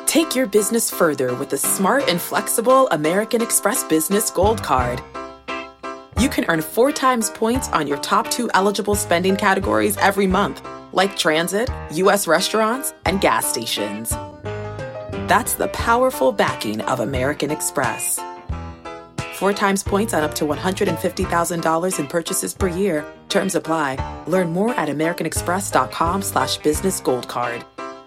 Take your business further with the smart and flexible American Express Business Gold Card. You can earn 4 times points on your top 2 eligible spending categories every month, like transit, U.S. restaurants, and gas stations. That's the powerful backing of American Express. 4 times points on up to $150,000 in purchases per year. Terms apply. Learn more at americanexpress.com/businessgoldcard.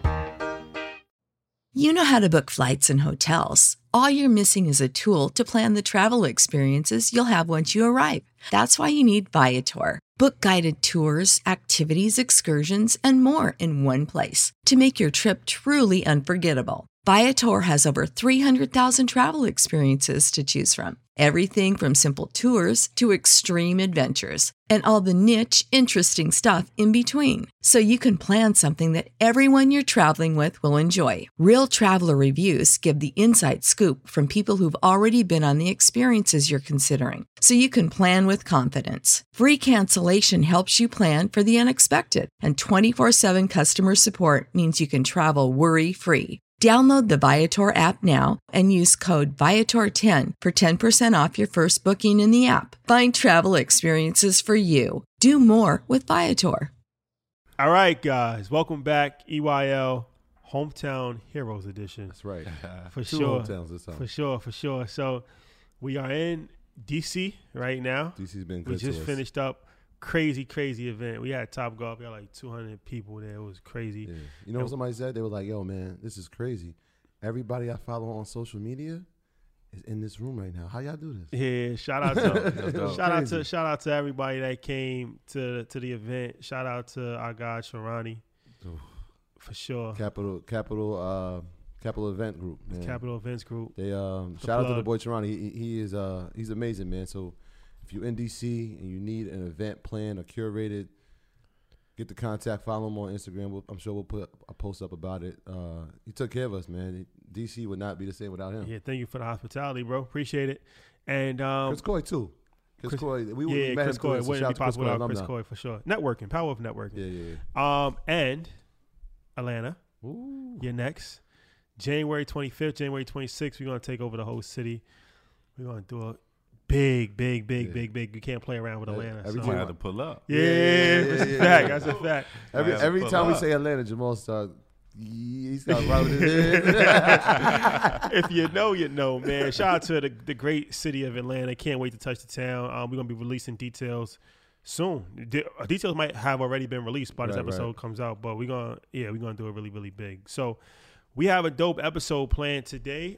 You know how to book flights and hotels. All you're missing is a tool to plan the travel experiences you'll have once you arrive. That's why you need Viator. Book guided tours, activities, excursions, and more in one place to make your trip truly unforgettable. Viator has over 300,000 travel experiences to choose from. Everything from simple tours to extreme adventures and all the niche, interesting stuff in between. So you can plan something that everyone you're traveling with will enjoy. Real traveler reviews give the inside scoop from people who've already been on the experiences you're considering. So you can plan with confidence. Free cancellation helps you plan for the unexpected. And 24/7 customer support means you can travel worry-free. Download the Viator app now and use code Viator10 for 10% off your first booking in the app. Find travel experiences for you. Do more with Viator. All right, guys. Welcome back. EYL Hometown Heroes Edition. That's right. For Two sure. hometowns this time. For sure. So we are in D.C. right now. DC's been good We to just us. finished up crazy event. We had Top Golf. We had like 200 people there. It was crazy. Yeah. You know what somebody said? They were like, yo, man, this is crazy. Everybody I follow on social media is in this room right now. How y'all do this? Yeah, shout out to everybody that came to the event. Shout out to our guy Sharani. Oof. For sure. Capital Event Group, man. Capital Events Group. They shout out to the boy Sharani. He's amazing, man. So if you're in DC and you need an event planned or curated, get the contact. Follow him on Instagram. I'm sure we'll put a post up about it. He took care of us, man. DC would not be the same without him. Yeah, thank you for the hospitality, bro. Appreciate it. And Chris Coy too. Chris Coy. Chris Coy so wouldn't be possible without Chris alumni. Coy for sure. Networking, power of networking. Yeah. And Atlanta, Ooh. you're next. January 25th, January 26th, we're gonna take over the whole city. We're gonna do a big. You can't play around with Atlanta. Every so. time I had to pull up. That's a fact. That's a fact. Every time we say Atlanta, Jamal starts. He starts rubbing his head. If you know, you know, man. Shout out to the great city of Atlanta. Can't wait to touch the town. We're gonna be releasing details soon. Details might have already been released by this episode comes out, but we're gonna do it really big. So we have a dope episode planned today.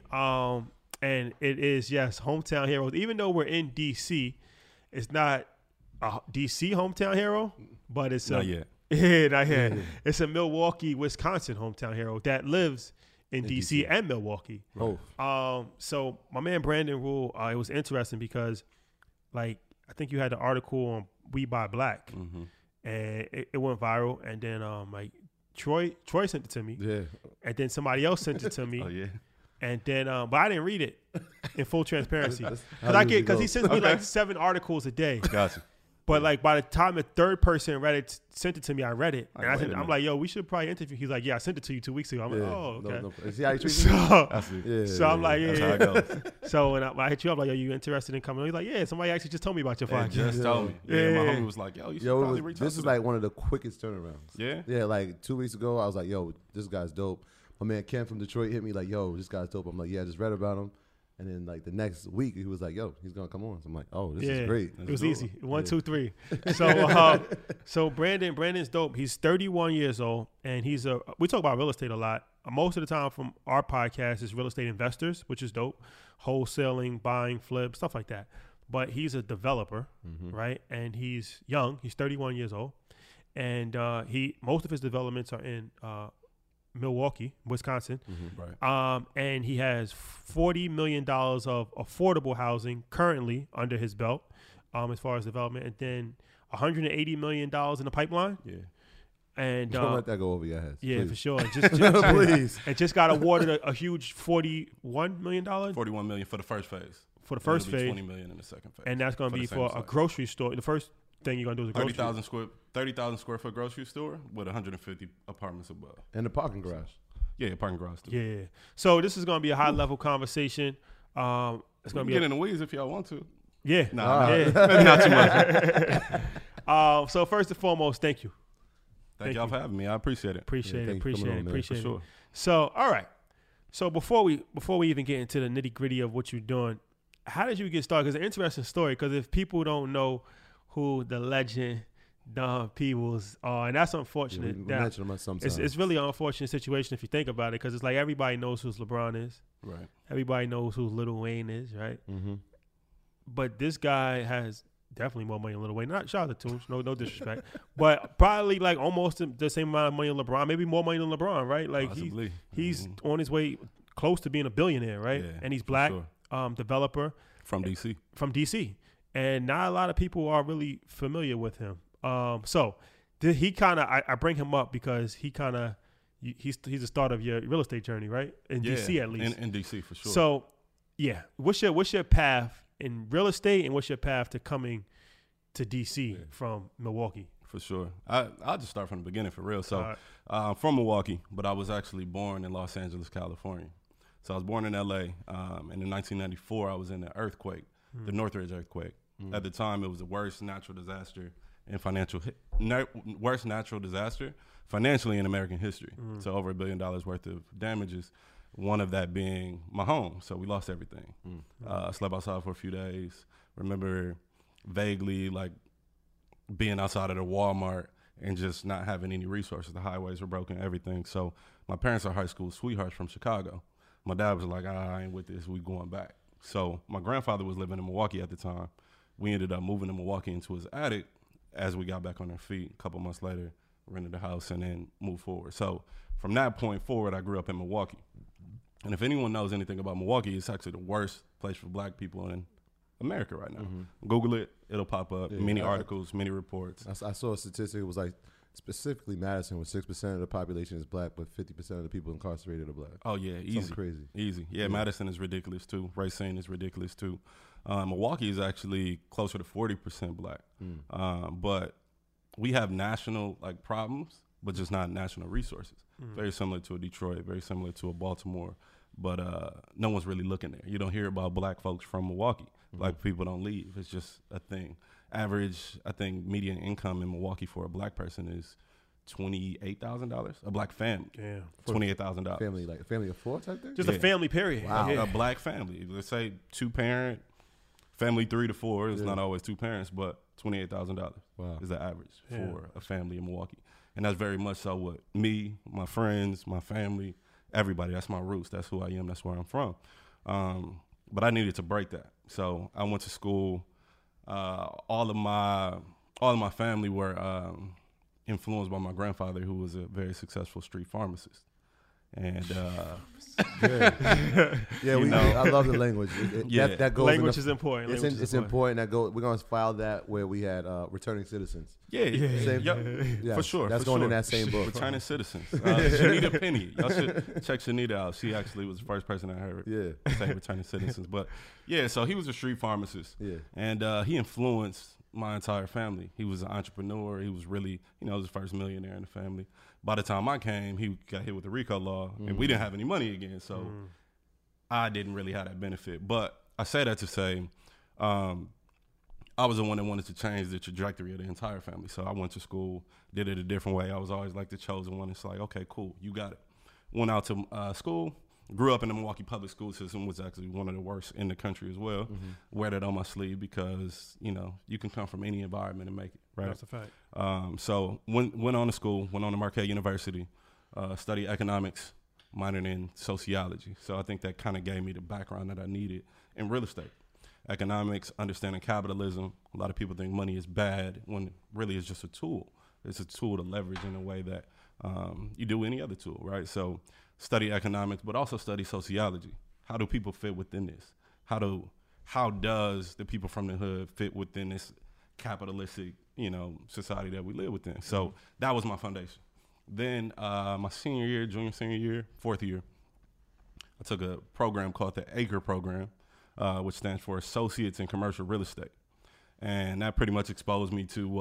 And it is, yes, Hometown Heroes. Even though we're in DC, it's not a DC hometown hero, but it's not yet. Yeah, not yet. It's a Milwaukee, Wisconsin hometown hero that lives in DC and Milwaukee. Oh. So my man Brandon Rule, it was interesting because, like, I think you had the article on We Buy Black, and it went viral. And then like Troy sent it to me. Yeah. And then somebody else sent it to me. Oh yeah. And then, but I didn't read it in full transparency because he sends me like 7 articles a day. Gotcha. But like by the time the third person sent it to me, I read it, and I'm like, "Yo, we should probably interview." He's like, "Yeah, I sent it to you 2 weeks ago." I'm like, "Oh, okay." No. See how you treat me? So I'm like, That's how it goes. So when I hit you up, like, "Yo, you interested in coming on?" He's like, "Yeah." Somebody actually just told me about your podcast. Just told me. Yeah, my homie was like, "Yo, you should probably reach out This to is them." like one of the quickest turnarounds. Yeah? Yeah, like 2 weeks ago, I was like, yo, this guy's dope. My man Ken from Detroit hit me like, yo, this guy's dope. I'm like, yeah, I just read about him. And then like the next week, he was like, yo, he's going to come on. So I'm like, oh, this is great. It was easy. 1, 2, 3. So Brandon's dope. He's 31 years old, and we talk about real estate a lot. Most of the time from our podcast is real estate investors, which is dope. Wholesaling, buying, flip, stuff like that. But he's a developer, right? And he's young. He's 31 years old. And most of his developments are in Milwaukee, Wisconsin. Right. And he has $40 million of affordable housing currently under his belt as far as development, and then $180 million in the pipeline. Yeah. And don't let that go over your head. Yeah, please. for sure. Please. And just got awarded a huge $41 million. $41 million for the first phase. For the first phase. $20 million in the second phase. And that's going to be for a grocery store. The first thing you're going to do is a grocery store. 30,000 square foot grocery store with 150 apartments above. And the parking garage. Yeah, parking garage too. Yeah. So this is going to be a high level conversation. It's going to be get in the weeds if y'all want to. Yeah. Maybe not too much. So first and foremost, thank you. Thank y'all for having me. I appreciate it. Appreciate it. Sure. So, all right. So before we even get into the nitty gritty of what you're doing, how did you get started? Because it's an interesting story. Because if people don't know who the legend Don Peebles are, and that's unfortunate. We mention them sometimes. It's really an unfortunate situation if you think about it. Because it's like everybody knows who LeBron is. Right. Everybody knows who Lil Wayne is. Right. Mm-hmm. But this guy has definitely more money than Lil Wayne. Not shout out to Tunes, no disrespect, but probably like almost the same amount of money than LeBron, maybe more money than LeBron, right? Like he's on his way close to being a billionaire, right? Yeah, and he's black, developer from DC, and not a lot of people are really familiar with him. So he kind of I bring him up because he kind of he's the start of your real estate journey, right? In DC at least. In DC for sure. So yeah, what's your path in real estate, and what's your path to coming to DC from Milwaukee? For sure. I'll just start from the beginning for real. So I'm from Milwaukee, but I was actually born in Los Angeles, California. So I was born in L.A., and in 1994 I was in the earthquake, the Northridge earthquake. At the time, it was the worst natural disaster financially in American history. So over $1 billion worth of damages. One of that being my home. So we lost everything. Slept outside for a few days. Remember vaguely like being outside of the Walmart and just not having any resources. The highways were broken, everything. So my parents are high school sweethearts from Chicago. My dad was like, I ain't with this. We going back. So my grandfather was living in Milwaukee at the time. We ended up moving to Milwaukee into his attic as we got back on our feet. A couple months later, rented the house and then moved forward. So from that point forward, I grew up in Milwaukee. And if anyone knows anything about Milwaukee, it's actually the worst place for black people in America right now. Google it. It'll pop up. Many articles, many reports. I saw a statistic. It was like specifically Madison, with 6% of the population is black, but 50% of the people incarcerated are black. Oh, yeah. Easy. Something crazy. Easy. Yeah, Madison is ridiculous, too. Racine is ridiculous, too. Milwaukee is actually closer to 40% black. But we have national like problems, but just not national resources. Very similar to a Detroit, very similar to a Baltimore. But no one's really looking there. You don't hear about black folks from Milwaukee. Black people don't leave. It's just a thing. Average, I think, median income in Milwaukee for a black person is $28,000. A black family, $28,000. Family of four type thing. Just a family, period. Wow. A black family. Let's say 2-parent, family 3 to 4. It's not always 2 parents, but $28,000 is the average for a family in Milwaukee. And that's very much so what me, my friends, my family, everybody. That's my roots. That's who I am. That's where I'm from. But I needed to break that. So I went to school. All of my family were influenced by my grandfather, who was a very successful street pharmacist. And I love the language. That goes. Language is important. It's important. That goes. We're gonna file that where we had returning citizens. For sure. That's going in that same book. Returning citizens. Shanita Penny. Y'all should check Shanita out. She actually was the first person I heard say returning citizens. But so he was a street pharmacist. And he influenced my entire family. He was an entrepreneur. He was really, the first millionaire in the family. By the time I came, he got hit with the RICO law, and we didn't have any money again, so I didn't really have that benefit. But I say that to say I was the one that wanted to change the trajectory of the entire family. So I went to school, did it a different way. I was always like the chosen one. It's like, okay, cool, you got it. Went out to school. Grew up in the Milwaukee public school system, was actually one of the worst in the country as well. Wear that on my sleeve because, you can come from any environment and make it, right? That's a fact. So went on to school, went on to Marquette University, studied economics, minored in sociology. So I think that kind of gave me the background that I needed in real estate. Economics, understanding capitalism. A lot of people think money is bad when really it's just a tool. It's a tool to leverage in a way that you do any other tool, right? So study economics, but also study sociology. How do people fit within this? How does the people from the hood fit within this capitalistic, society that we live within? So that was my foundation. Then my junior, senior year, 4th year, I took a program called the ACRE program, which stands for Associates in Commercial Real Estate. And that pretty much exposed me to what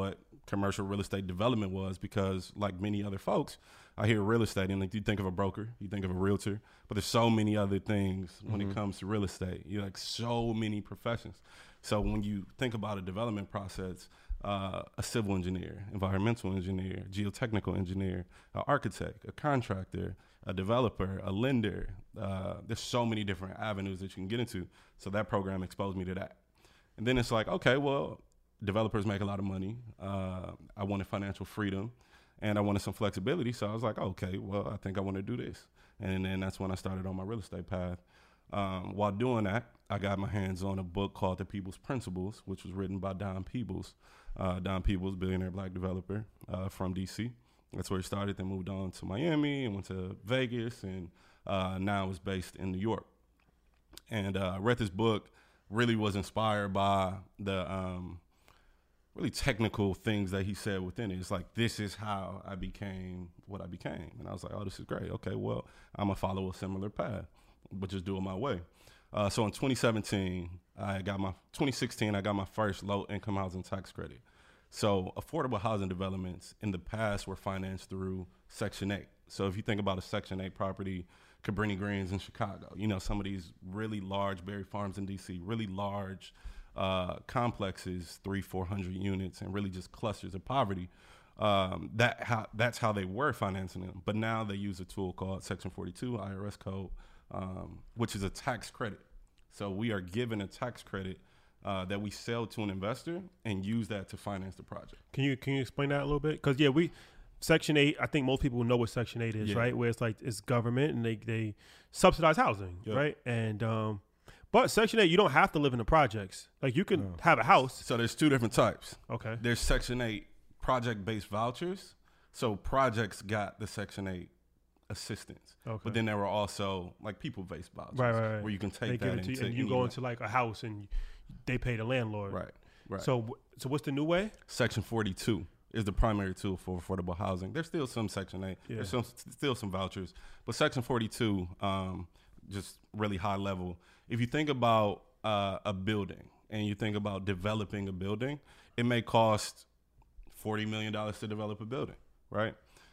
commercial real estate development was, because like many other folks, I hear real estate and like you think of a broker, you think of a realtor, but there's so many other things when it comes to real estate. You like so many professions. So when you think about a development process, a civil engineer, environmental engineer, geotechnical engineer, an architect, a contractor, a developer, a lender, there's so many different avenues that you can get into. So that program exposed me to that. And then it's like, okay, well, developers make a lot of money. I wanted financial freedom and I wanted some flexibility. So I was like, okay, well, I think I want to do this. And then that's when I started on my real estate path. While doing that, I got my hands on a book called The People's Principles, which was written by Don Peebles. Don Peebles, billionaire black developer from DC. That's where he started, then moved on to Miami and went to Vegas, and now is based in New York. And I read this book, really was inspired by the really technical things that he said within it. It's like, this is how I became what I became. And I was like, oh, this is great. Okay, well, I'm going to follow a similar path, but just do it my way. So in 2016, I got my first low-income housing tax credit. So affordable housing developments in the past were financed through Section 8. So if you think about a Section 8 property, Cabrini Greens in Chicago, you know, some of these really large Berry Farms in DC, really large complexes, 300-400 units, and really just clusters of poverty. That's how they were financing them. But now they use a tool called Section 42 IRS code, which is a tax credit. So we are given a tax credit that we sell to an investor and use that to finance the project. Can you explain that a little bit? Because Section 8, I think most people know what Section 8 is, right? Where it's like it's government and they subsidize housing, right? And but Section 8, you don't have to live in the projects. Like you can have a house. So there's two different types. Okay. There's Section 8 project-based vouchers. So projects got the Section 8 assistance. Okay. But then there were also like people-based vouchers, right. Where you can take that into, and you go into like a house and they pay the landlord. Right. So what's the new way? Section 42 is the primary tool for affordable housing. There's still some Section 8. Yeah. There's still some vouchers. But Section 42, just really high level. If you think about a building and you think about developing a building, it may cost $40 million to develop a building, right?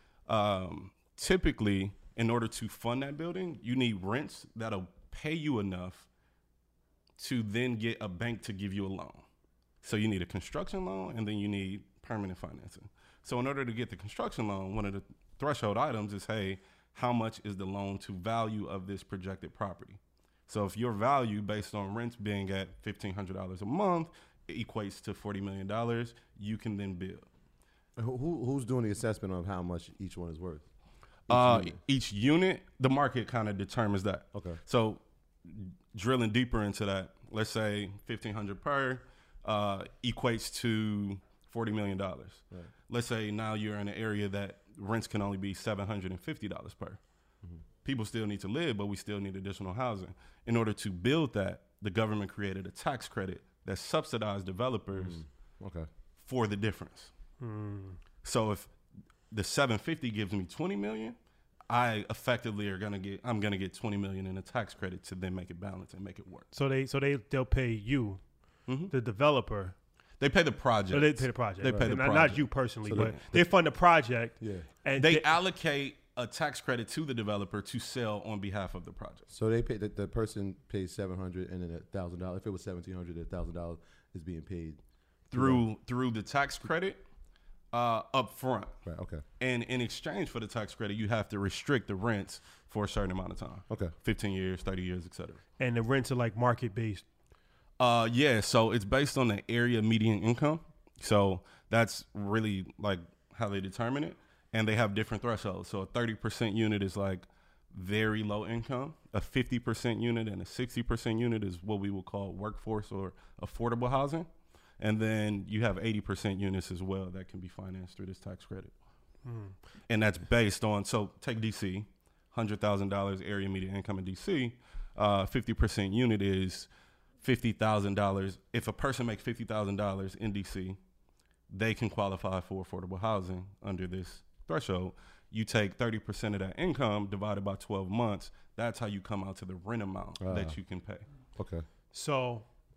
Typically, in order to fund that building, you need rents that'll pay you enough to then get a bank to give you a loan. So you need a construction loan and then you need permanent financing. So in order to get the construction loan, one of the threshold items is, hey, how much is the loan to value of this projected property? So if your value based on rents being at $1,500 a month, it equates to $40 million, you can then build. Who's doing the assessment of how much each one is worth? Each unit, the market kind of determines that. Okay. So drilling deeper into that, let's say $1,500 per equates to $40 million. Right. Let's say now you're in an area that rents can only be $750 per. Mm-hmm. People still need to live, but we still need additional housing. In order to build that, the government created a tax credit that subsidized developers for the difference. Mm. So if the $750 gives me $20 million, I effectively I'm gonna get $20 million in a tax credit to then make it balance and make it work. So they'll pay you, the developer. They pay the project. So they pay the project. They pay the project. Not you personally, so but they fund the project. Yeah. And they allocate a tax credit to the developer to sell on behalf of the project. So they pay the person pays $700 and then $1,000. If it was $1,700, $1,000 is being paid through the tax credit up front. Right. Okay. And in exchange for the tax credit, you have to restrict the rents for a certain amount of time. Okay. 15 years, 30 years, et cetera. And the rents are like market based. So it's based on the area median income. So that's really like how they determine it. And they have different thresholds. So a 30% unit is like very low income. A 50% unit and a 60% unit is what we would call workforce or affordable housing. And then you have 80% units as well that can be financed through this tax credit. Mm. And that's based on, so take DC, $100,000 area median income in DC, 50% unit is $50,000. If a person makes $50,000 in DC, they can qualify for affordable housing under this threshold. You take 30% of that income divided by 12 months. That's how you come out to the rent amount that you can pay. Okay. So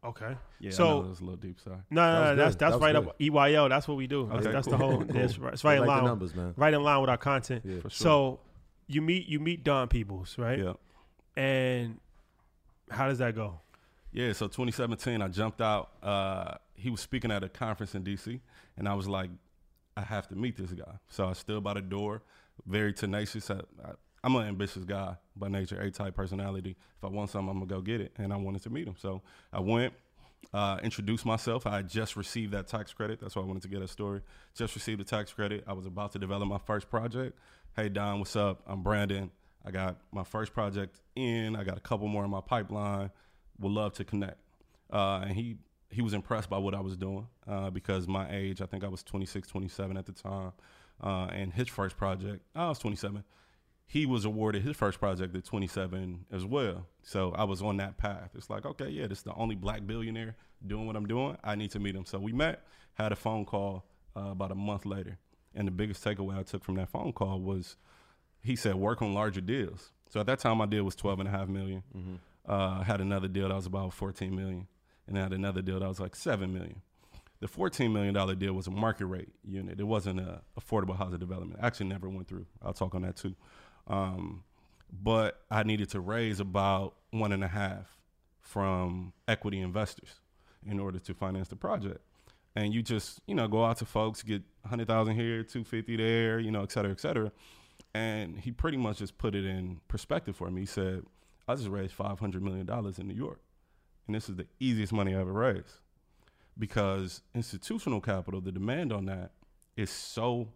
Okay. Yeah, so I know that was a little deep. Sorry. No, that's That was right good. up EYL. That's what we do. That's the whole. Cool. It's right in I like line. the numbers, man. Right in line with our content. Yeah. For sure. So you meet Don Peebles, right? Yeah. And how does that go? Yeah, so 2017, I jumped out. He was speaking at a conference in D.C., and I was like, I have to meet this guy. So I stood by the door, very tenacious. I'm an ambitious guy by nature, A-type personality. If I want something, I'm going to go get it, and I wanted to meet him. So I went, introduced myself. I had just received that tax credit. That's why I wanted to get a story. Just received the tax credit. I was about to develop my first project. Hey, Don, what's up? I'm Brandon. I got my first project in. I got a couple more in my pipeline. Would love to connect. And he was impressed by what I was doing because my age, I think I was 26, 27 at the time. And his first project, I was 27. He was awarded his first project at 27 as well. So I was on that path. It's like, okay, yeah, this is the only black billionaire doing what I'm doing. I need to meet him. So we met, had a phone call about a month later. And the biggest takeaway I took from that phone call was he said, work on larger deals. So at that time, my deal was $12.5 million. Mm-hmm. Had another deal that was about $14 million. And I had another deal that was like $7 million. The $14 million deal was a market rate unit. It wasn't an affordable housing development. Actually never went through. I'll talk on that too. But I needed to raise about 1.5 from equity investors in order to finance the project. And you just, go out to folks, get 100,000 here, 250 there, et cetera, et cetera. And he pretty much just put it in perspective for me. He said, I just raised $500 million in New York. And this is the easiest money I ever raised. Because institutional capital, the demand on that is so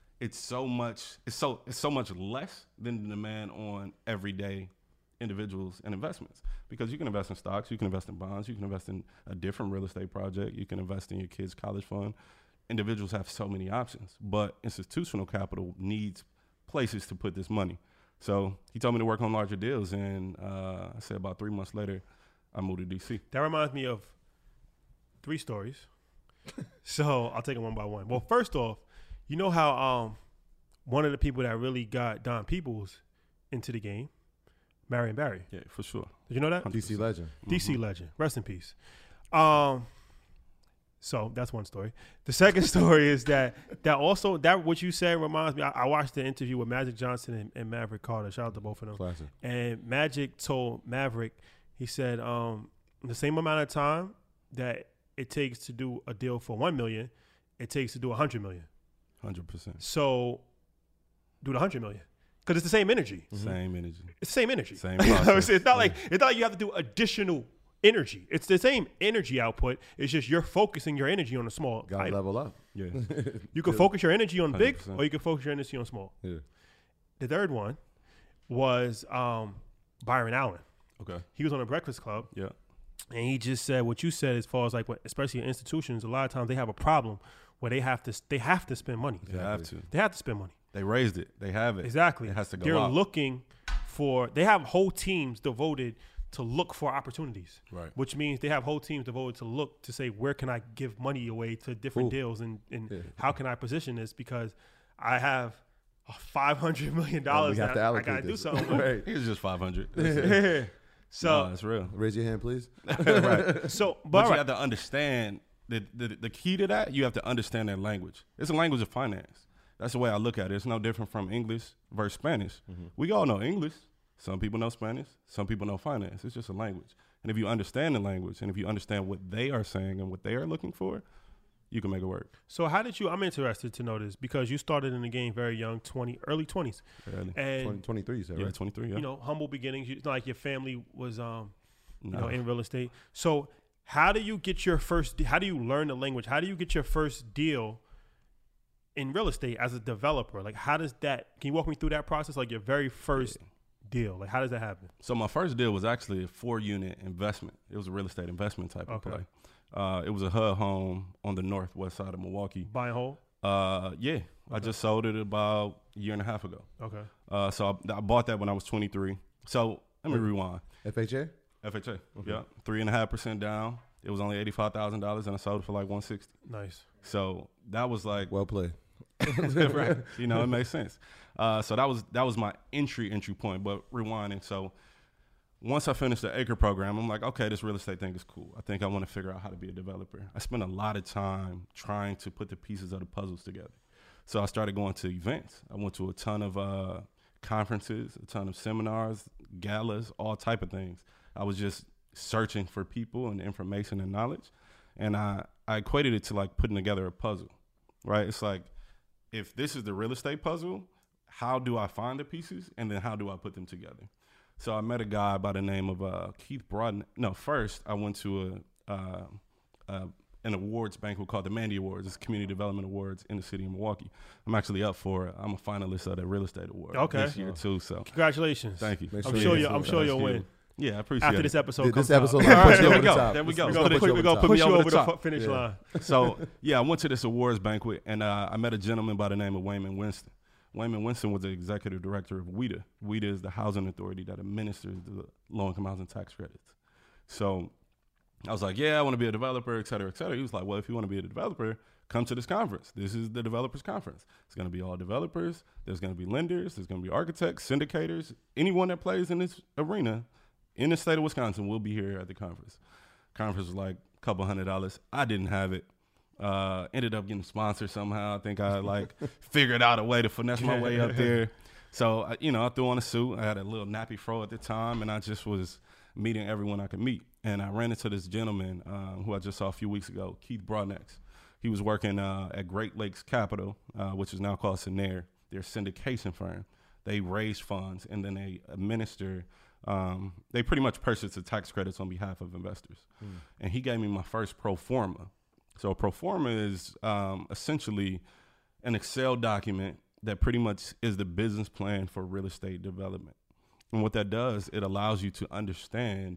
much less than the demand on everyday individuals and investments. Because you can invest in stocks, you can invest in bonds, you can invest in a different real estate project, you can invest in your kid's college fund. Individuals have so many options, but institutional capital needs places to put this money. So he told me to work on larger deals, and I said about 3 months later, I moved to D.C. That reminds me of 3 stories. So I'll take them one by one. Well, first off, you know how one of the people that really got Don Peebles into the game, Marion Barry. Yeah, for sure. Did you know that? 100%. DC legend. DC legend. Rest in peace. So that's one story. The second story is that what you said reminds me. I watched the interview with Magic Johnson and Maverick Carter. Shout out to both of them. Classic. And Magic told Maverick, he said, the same amount of time that it takes to do a deal for $1 million, it takes to do $100 million. 100%. So do the $100 million because it's the same energy. Mm-hmm. Same energy. It's the same energy. Same process. It's not like you have to do additional energy. It's the same energy output. It's just you're focusing your energy on a small Gotta item. level up. Yeah. You can focus your energy on big, 100%. or you can focus your energy on small. Yeah. The third one was Byron Allen. Okay. He was on the Breakfast Club. Yeah. And he just said what you said as far as like, especially in institutions, a lot of times they have a problem where they have to spend money. They have to. They have to spend money. They raised it. They have it. Exactly. It has to go They're out. looking for, they have whole teams devoted to look for opportunities. Right. Which means they have whole teams devoted to look to say, where can I give money away to different deals and how can I position this? Because I have $500 million we have that to I allocate got to do this. something. Right. It's just 500. That's it. So, No, it's real. Raise your hand, please. Right. so, But but you all right. have to understand the key to that. You have to understand that language. It's a language of finance. That's the way I look at it. It's no different from English versus Spanish. Mm-hmm. We all know English. Some people know Spanish. Some people know finance. It's just a language. And if you understand the language and if you understand what they are saying and what they are looking for, you can make it work. So how did you, I'm interested to know this because you started in the game very young, early 20s. Really. And, 23, you said, Yeah, right? 23, yeah. you know, humble beginnings. It's not like your family was, No. in real estate. So how do you get your first, how do you learn the language? How do you get your first deal in real estate as a developer? Like, how does that, can you walk me through that process? Like your very first deal, like how does that happen? So my first deal was actually a 4-unit investment. It was a real estate investment type of play. It was a HUD home on the northwest side of Milwaukee. Buy and hold? Yeah. I just sold it about a year and a half ago. Okay. So I bought that when I was 23. So let me rewind. FHA? FHA, yeah, 3.5% down. It was only $85,000, and I sold it for like $160. Nice. So that was like, Well played. right? You know, it makes sense. So that was my entry point. But rewinding, so once I finished the ACRE program, I'm like, okay, this real estate thing is cool. I think I want to figure out how to be a developer. I spent a lot of time trying to put the pieces of the puzzles together. So I started going to events. I went to a ton of conferences, a ton of seminars, galas, all type of things. I was just searching for people and information and knowledge. And I equated it to like putting together a puzzle, right? It's like, if this is the real estate puzzle, how do I find the pieces? And then how do I put them together? So I met a guy by the name of Keith Broadneck. No, first I went to an awards banquet called the Mandy Awards. It's Community Development Awards in the city of Milwaukee. I'm actually up for it. I'm a finalist of the Real Estate Award this year too. So congratulations. Thank you. I'm sure you'll win. Yeah, I appreciate after it. this episode comes out. All right, there we go. There we go. We're going to put you over the finish line. So, yeah, I went to this awards banquet, and I met a gentleman by the name of Wayman Winston. Wayman Winston was the executive director of WHEDA. WHEDA is the housing authority that administers the low-income housing tax credits. So I was like, yeah, I want to be a developer, et cetera, et cetera. He was like, well, if you want to be a developer, come to this conference. This is the developers conference. It's going to be all developers. There's going to be lenders. There's going to be architects, syndicators. Anyone that plays in this arena in the state of Wisconsin will be here at the conference. Conference was like a couple $100. I didn't have it. Ended up getting sponsored somehow. I think I like figured out a way to finesse my way up there. So, I threw on a suit. I had a little nappy fro at the time, and I just was meeting everyone I could meet. And I ran into this gentleman who I just saw a few weeks ago, Keith Broadneck. He was working at Great Lakes Capital, which is now called Senair. They're a syndication firm. They raise funds, and then they administer. They pretty much purchase the tax credits on behalf of investors. And he gave me my first pro forma. So a pro forma is essentially an Excel document that pretty much is the business plan for real estate development. And what that does, it allows you to understand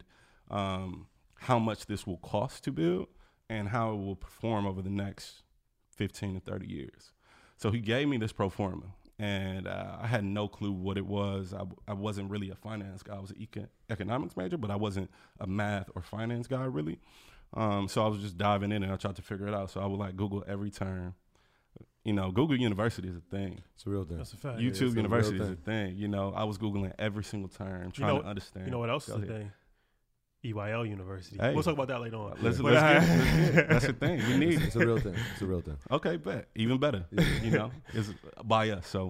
how much this will cost to build and how it will perform over the next 15 to 30 years. So he gave me this pro forma, and I had no clue what it was. I wasn't really a finance guy. I was an economics major, but I wasn't a math or finance guy really. So I was just diving in and I tried to figure it out. So I would like Google every term. Google University is a thing. It's a real thing. That's a fact. YouTube University is a thing. I was Googling every single term, trying to understand. You know what else is a thing? EYL University. Hey. We'll talk about that later on. Let's get that's the thing. We need It's a real thing. It's a real thing. Okay, bet. Even better. It's by us. So,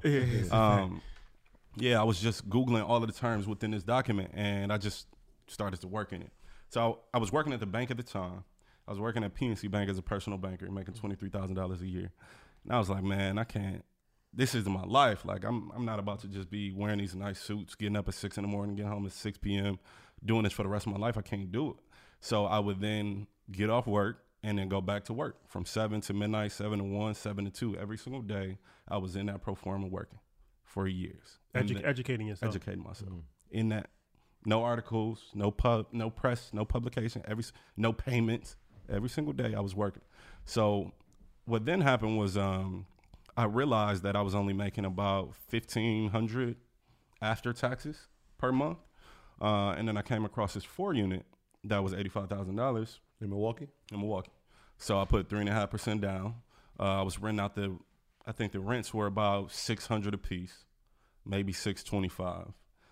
I was just Googling all of the terms within this document, and I just started to work in it. So I was working at the bank at the time. I was working at PNC Bank as a personal banker, making $23,000 a year. And I was like, man, I can't. This is my life. Like, I'm not about to just be wearing these nice suits, getting up at 6 a.m, getting home at 6 p.m., doing this for the rest of my life. I can't do it. So I would then get off work and then go back to work from 7 to midnight, 7 to 1, 7 to 2. Every single day, I was in that pro forma working for years. Educating yourself. Educating myself. In that. No articles, no press, no publication, no payments. Every single day I was working. So what then happened was I realized that I was only making about $1,500 after taxes per month. And then I came across this 4-unit that was $85,000. In Milwaukee? In Milwaukee. So I put 3.5% down. I was renting out I think the rents were about $600 a piece, maybe $625.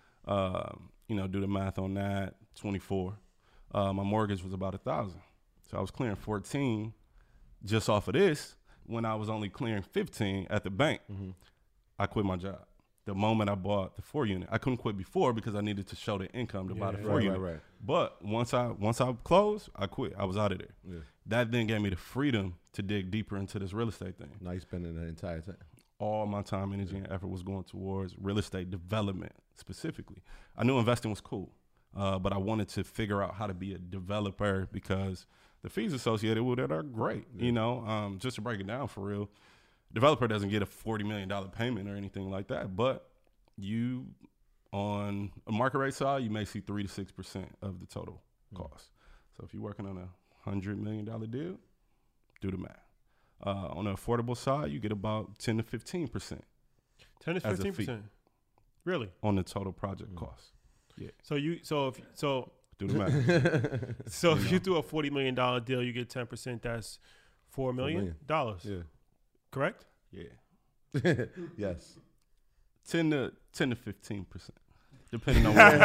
Do the math on that, 24. My mortgage was about $1,000. So I was clearing 14 just off of this when I was only clearing 15 at the bank. I quit my job. The moment I bought the 4-unit, I couldn't quit before because I needed to show the income to buy the 4-unit. Right. But once I closed, I quit. I was out of there. Yeah. That then gave me the freedom to dig deeper into this real estate thing. Now you're spending the entire time. All my time, energy, and effort was going towards real estate development specifically. I knew investing was cool, but I wanted to figure out how to be a developer because the fees associated with it are great. Yeah. Just to break it down for real, developer doesn't get a $40 million payment or anything like that, but you, on a market rate side, you may see 3 to 6% of the total cost. So if you're working on a $100 million deal, do the math. On the affordable side, you get about 10 to 15%. 10 to 15%. Really? On the total project cost. Yeah. So do the math. So if you do a $40 million deal, you get 10%. That's $4 million. Yeah. Correct? Yeah. Yes. 10 to 15%. depending on where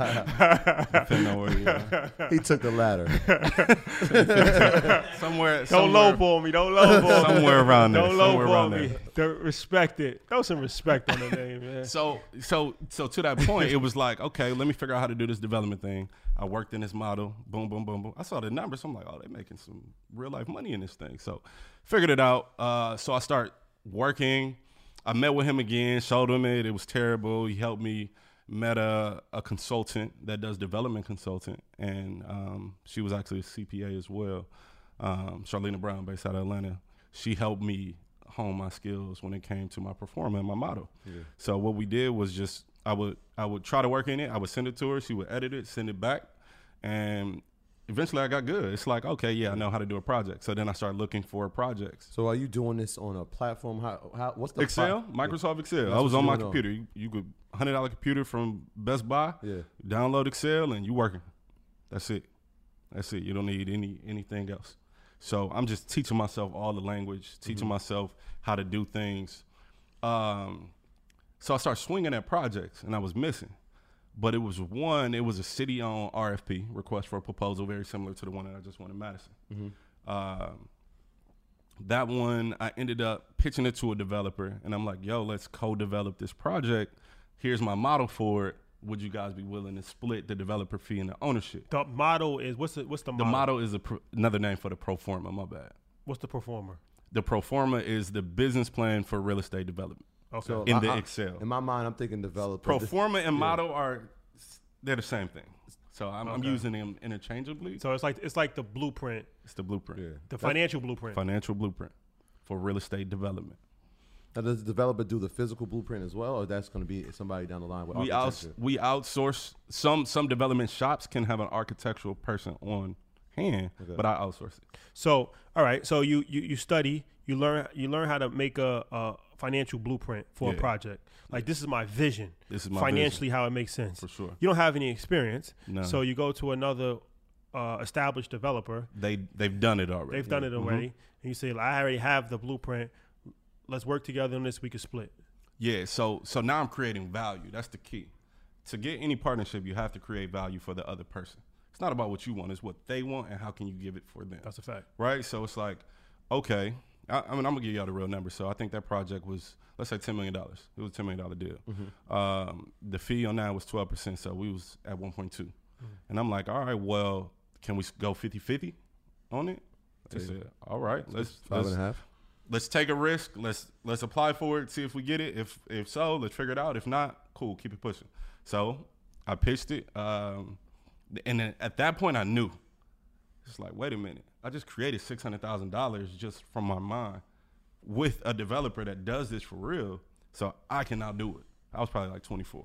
you are. He took the ladder. Somewhere. Don't lowball me. Don't lowball me. Somewhere around there. Don't Somewhere lowball around me. there. Respect it. Throw some respect on the name, man. So to that point, it was like, okay, let me figure out how to do this development thing. I worked in this model. Boom, boom, boom, boom. I saw the numbers. So I'm like, oh, they're making some real life money in this thing. So figured it out. So I start working. I met with him again, showed him it. It was terrible. He helped me. Met a consultant that does development consulting, and she was actually a CPA as well. Charlena Brown, based out of Atlanta. She helped me hone my skills when it came to my performance and my model. Yeah. So what we did was just I would try to work in it. I would send it to her. She would edit it, send it back, and eventually I got good. It's like, okay, yeah, I know how to do a project. So then I started looking for projects. So are you doing this on a platform? How what's the Excel? Microsoft Excel. I was on my computer. You could $100 computer from Best Buy. Yeah. Download Excel and you working. That's it. You don't need anything else. So I'm just teaching myself all the language, teaching myself how to do things. So I started swinging at projects, and I was missing. But it was a city-owned RFP, request for a proposal, very similar to the one that I just won in Madison. That one, I ended up pitching it to a developer, and I'm like, yo, let's co-develop this project. Here's my model for it. Would you guys be willing to split the developer fee and the ownership? The model is, what's the model? The model is another name for the pro forma, my bad. What's the pro forma? The pro forma is the business plan for real estate development. Okay. So in the Excel. In my mind, I'm thinking developer. Pro forma and model they're the same thing. So I'm using them interchangeably. So it's like the blueprint. It's the blueprint. Yeah. The financial blueprint. Financial blueprint for real estate development. Now, does the developer do the physical blueprint as well, or that's going to be somebody down the line with architecture? We outsource. Some development shops can have an architectural person on hand, but I outsource it. So all right. So you study. You learn how to make a financial blueprint for a project. Like, this is my vision. This is my financially vision. How it makes sense. For sure. You don't have any experience. No. So you go to another established developer. They've done it already. They've done it already. And you say, I already have the blueprint. Let's work together on this. We can split. Yeah. So now I'm creating value. That's the key. To get any partnership, you have to create value for the other person. It's not about what you want. It's what they want and how can you give it for them. That's a fact. Right? So it's like, okay. I'm going to give y'all the real number. So I think that project was, let's say $10 million. It was a $10 million deal. The fee on that was 12%. So we was at 1.2. And I'm like, all right, well, can we go 50-50 on it? They said, all right, let's 5.5. Let's take a risk. Let's apply for it. See if we get it. If so, let's figure it out. If not, cool. Keep it pushing. So I pitched it, and then at that point I knew. It's like, wait a minute. I just created $600,000 just from my mind with a developer that does this for real. So I can now do it. I was probably like 24,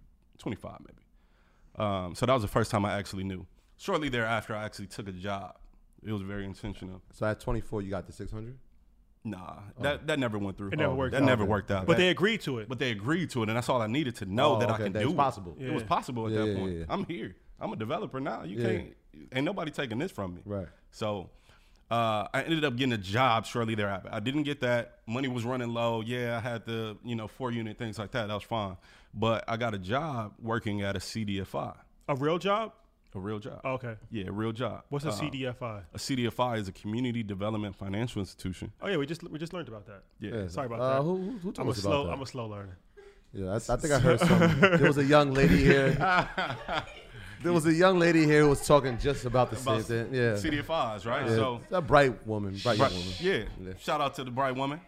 25 maybe. So that was the first time I actually knew. Shortly thereafter, I actually took a job. It was very intentional. So at 24, you got the 600? Nah, that never went through. It never worked out. That never worked out. But they agreed to it. But they agreed to it, and that's all I needed to know that I can do. It was possible. It was possible at that point. I'm here. I'm a developer now. You can't. Ain't nobody taking this from me. Right. So I ended up getting a job shortly thereafter. I didn't get that. Money was running low. Yeah, I had the 4-unit things like that. That was fine. But I got a job working at a CDFI. A real job? A real job. Oh, okay. Yeah, a real job. What's a CDFI? A CDFI is a community development financial institution. Oh yeah, we just learned about that. Yeah. Sorry about that. Who told us about that? I'm a slow learner. Yeah, I think I heard something. There was a young lady here. There was a young lady here who was talking just about the same thing. Yeah. CDFIs, right? Yeah. So a bright woman, young woman. Yeah. Shout out to the bright woman.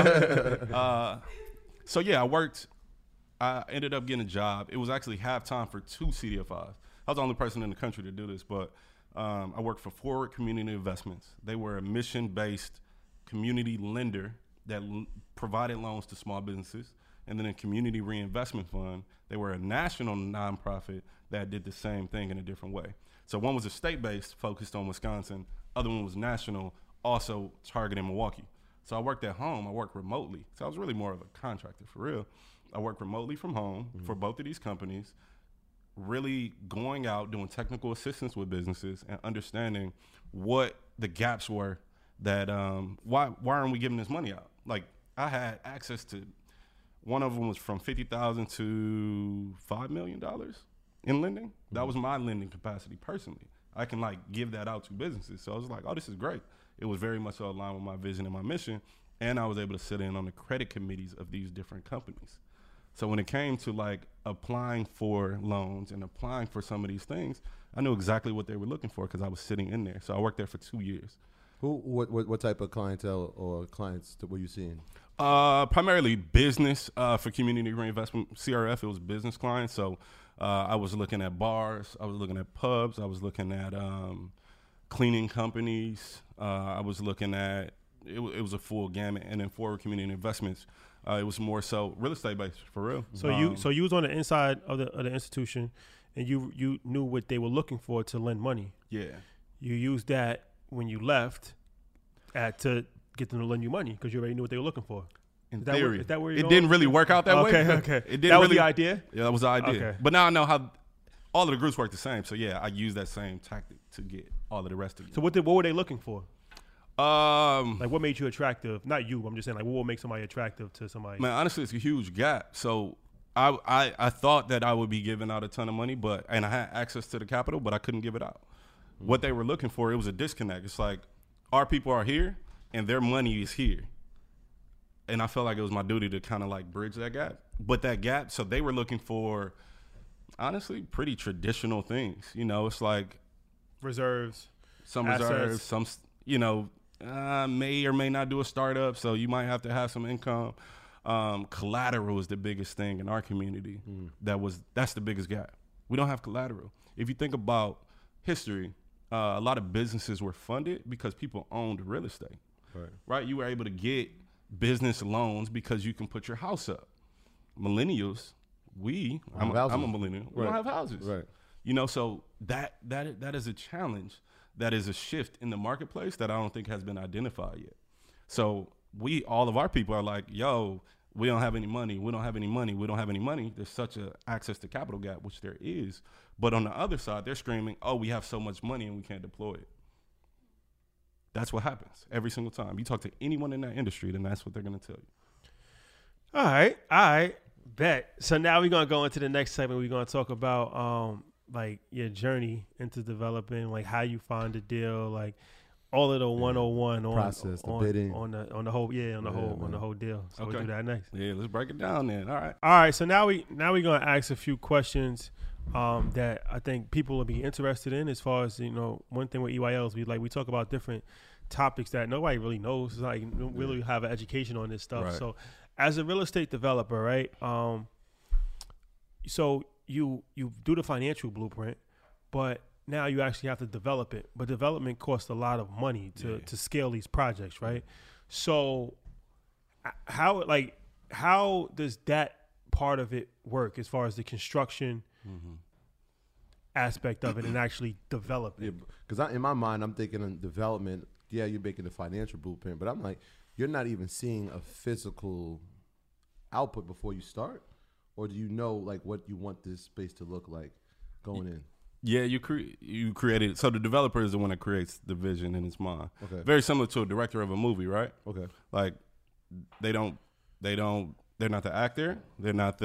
So yeah, I ended up getting a job. It was actually halftime for 2 CDFIs. I was the only person in the country to do this, but I worked for Forward Community Investments. They were a mission-based community lender that provided loans to small businesses. And then a community reinvestment fund, they were a national nonprofit that did the same thing in a different way. So one was a state-based, focused on Wisconsin. Other one was national, also targeting Milwaukee. So I worked at home. I worked remotely. So I was really more of a contractor for real. I worked remotely from home for both of these companies, really going out, doing technical assistance with businesses and understanding what the gaps were that why aren't we giving this money out? Like, I had access to One of them was from $50,000 to $5 million in lending. That was my lending capacity personally. I can like give that out to businesses. So I was like, oh, this is great. It was very much aligned with my vision and my mission. And I was able to sit in on the credit committees of these different companies. So when it came to like applying for loans and applying for some of these things, I knew exactly what they were looking for because I was sitting in there. So I worked there for 2 years. What type of clientele or clients were you seeing? Primarily business for community reinvestment. CRF, it was business clients. So I was looking at bars. I was looking at pubs. I was looking at cleaning companies. I was looking at, it was a full gamut. And then for community investments, it was more so real estate based for real. So you was on the inside of the institution, and you knew what they were looking for to lend money. Yeah. You used that when you left to get them to lend you money because you already knew what they were looking for. In theory. Is that where you're it going? didn't really work out that way. Okay. It didn't that was really, the idea? Yeah, that was the idea. Okay. But now I know how all of the groups work the same. So yeah, I use that same tactic to get all of the rest of it. So what were they looking for? Like what made you attractive? Not you, I'm just saying like what would make somebody attractive to somebody? Man, honestly, it's a huge gap. So I thought that I would be giving out a ton of money, and I had access to the capital, but I couldn't give it out. What they were looking for, it was a disconnect. It's like our people are here and their money is here. And I felt like it was my duty to kind of like bridge that gap. But that gap, so they were looking for, honestly, pretty traditional things. You know, it's like Reserves. some assets. reserves, some, you know, may or may not do a startup. So you might have to have some income. Collateral is the biggest thing in our community. That's the biggest gap. We don't have collateral. If you think about history, a lot of businesses were funded because people owned real estate. Right? You were able to get business loans because you can put your house up. Millennials, I'm a millennial. We don't have houses. Right. You know, so that is a challenge. That is a shift in the marketplace that I don't think has been identified yet. So all of our people are like, yo, we don't have any money. We don't have any money. We don't have any money. There's such a access to capital gap, which there is. But on the other side, they're screaming, oh, we have so much money and we can't deploy it. That's what happens every single time. You talk to anyone in that industry, then that's what they're going to tell you. All right. Bet. So now we're going to go into the next segment. We're going to talk about like your journey into developing, like how you find a deal, like all of the 101 on process, the bidding, on the whole deal. So we'll do that next. Yeah, let's break it down then. All right. So now we're going to ask a few questions that I think people will be interested in. As far as, you know, one thing with EYL is we talk about different topics that nobody really knows. It's like we don't really have an education on this stuff. Right. So as a real estate developer, right? So you do the financial blueprint, but now you actually have to develop it. But development costs a lot of money to scale these projects, right? So how does that part of it work as far as the construction aspect of it and actually develop it? Yeah, because in my mind, I'm thinking of development. Yeah, you're making the financial blueprint, but I'm like, you're not even seeing a physical output before you start? Or do you know like what you want this space to look like going in? Yeah, you created. So the developer is the one that creates the vision in his mind. Okay. Very similar to a director of a movie, right? Okay. Like they're not the actor. They're not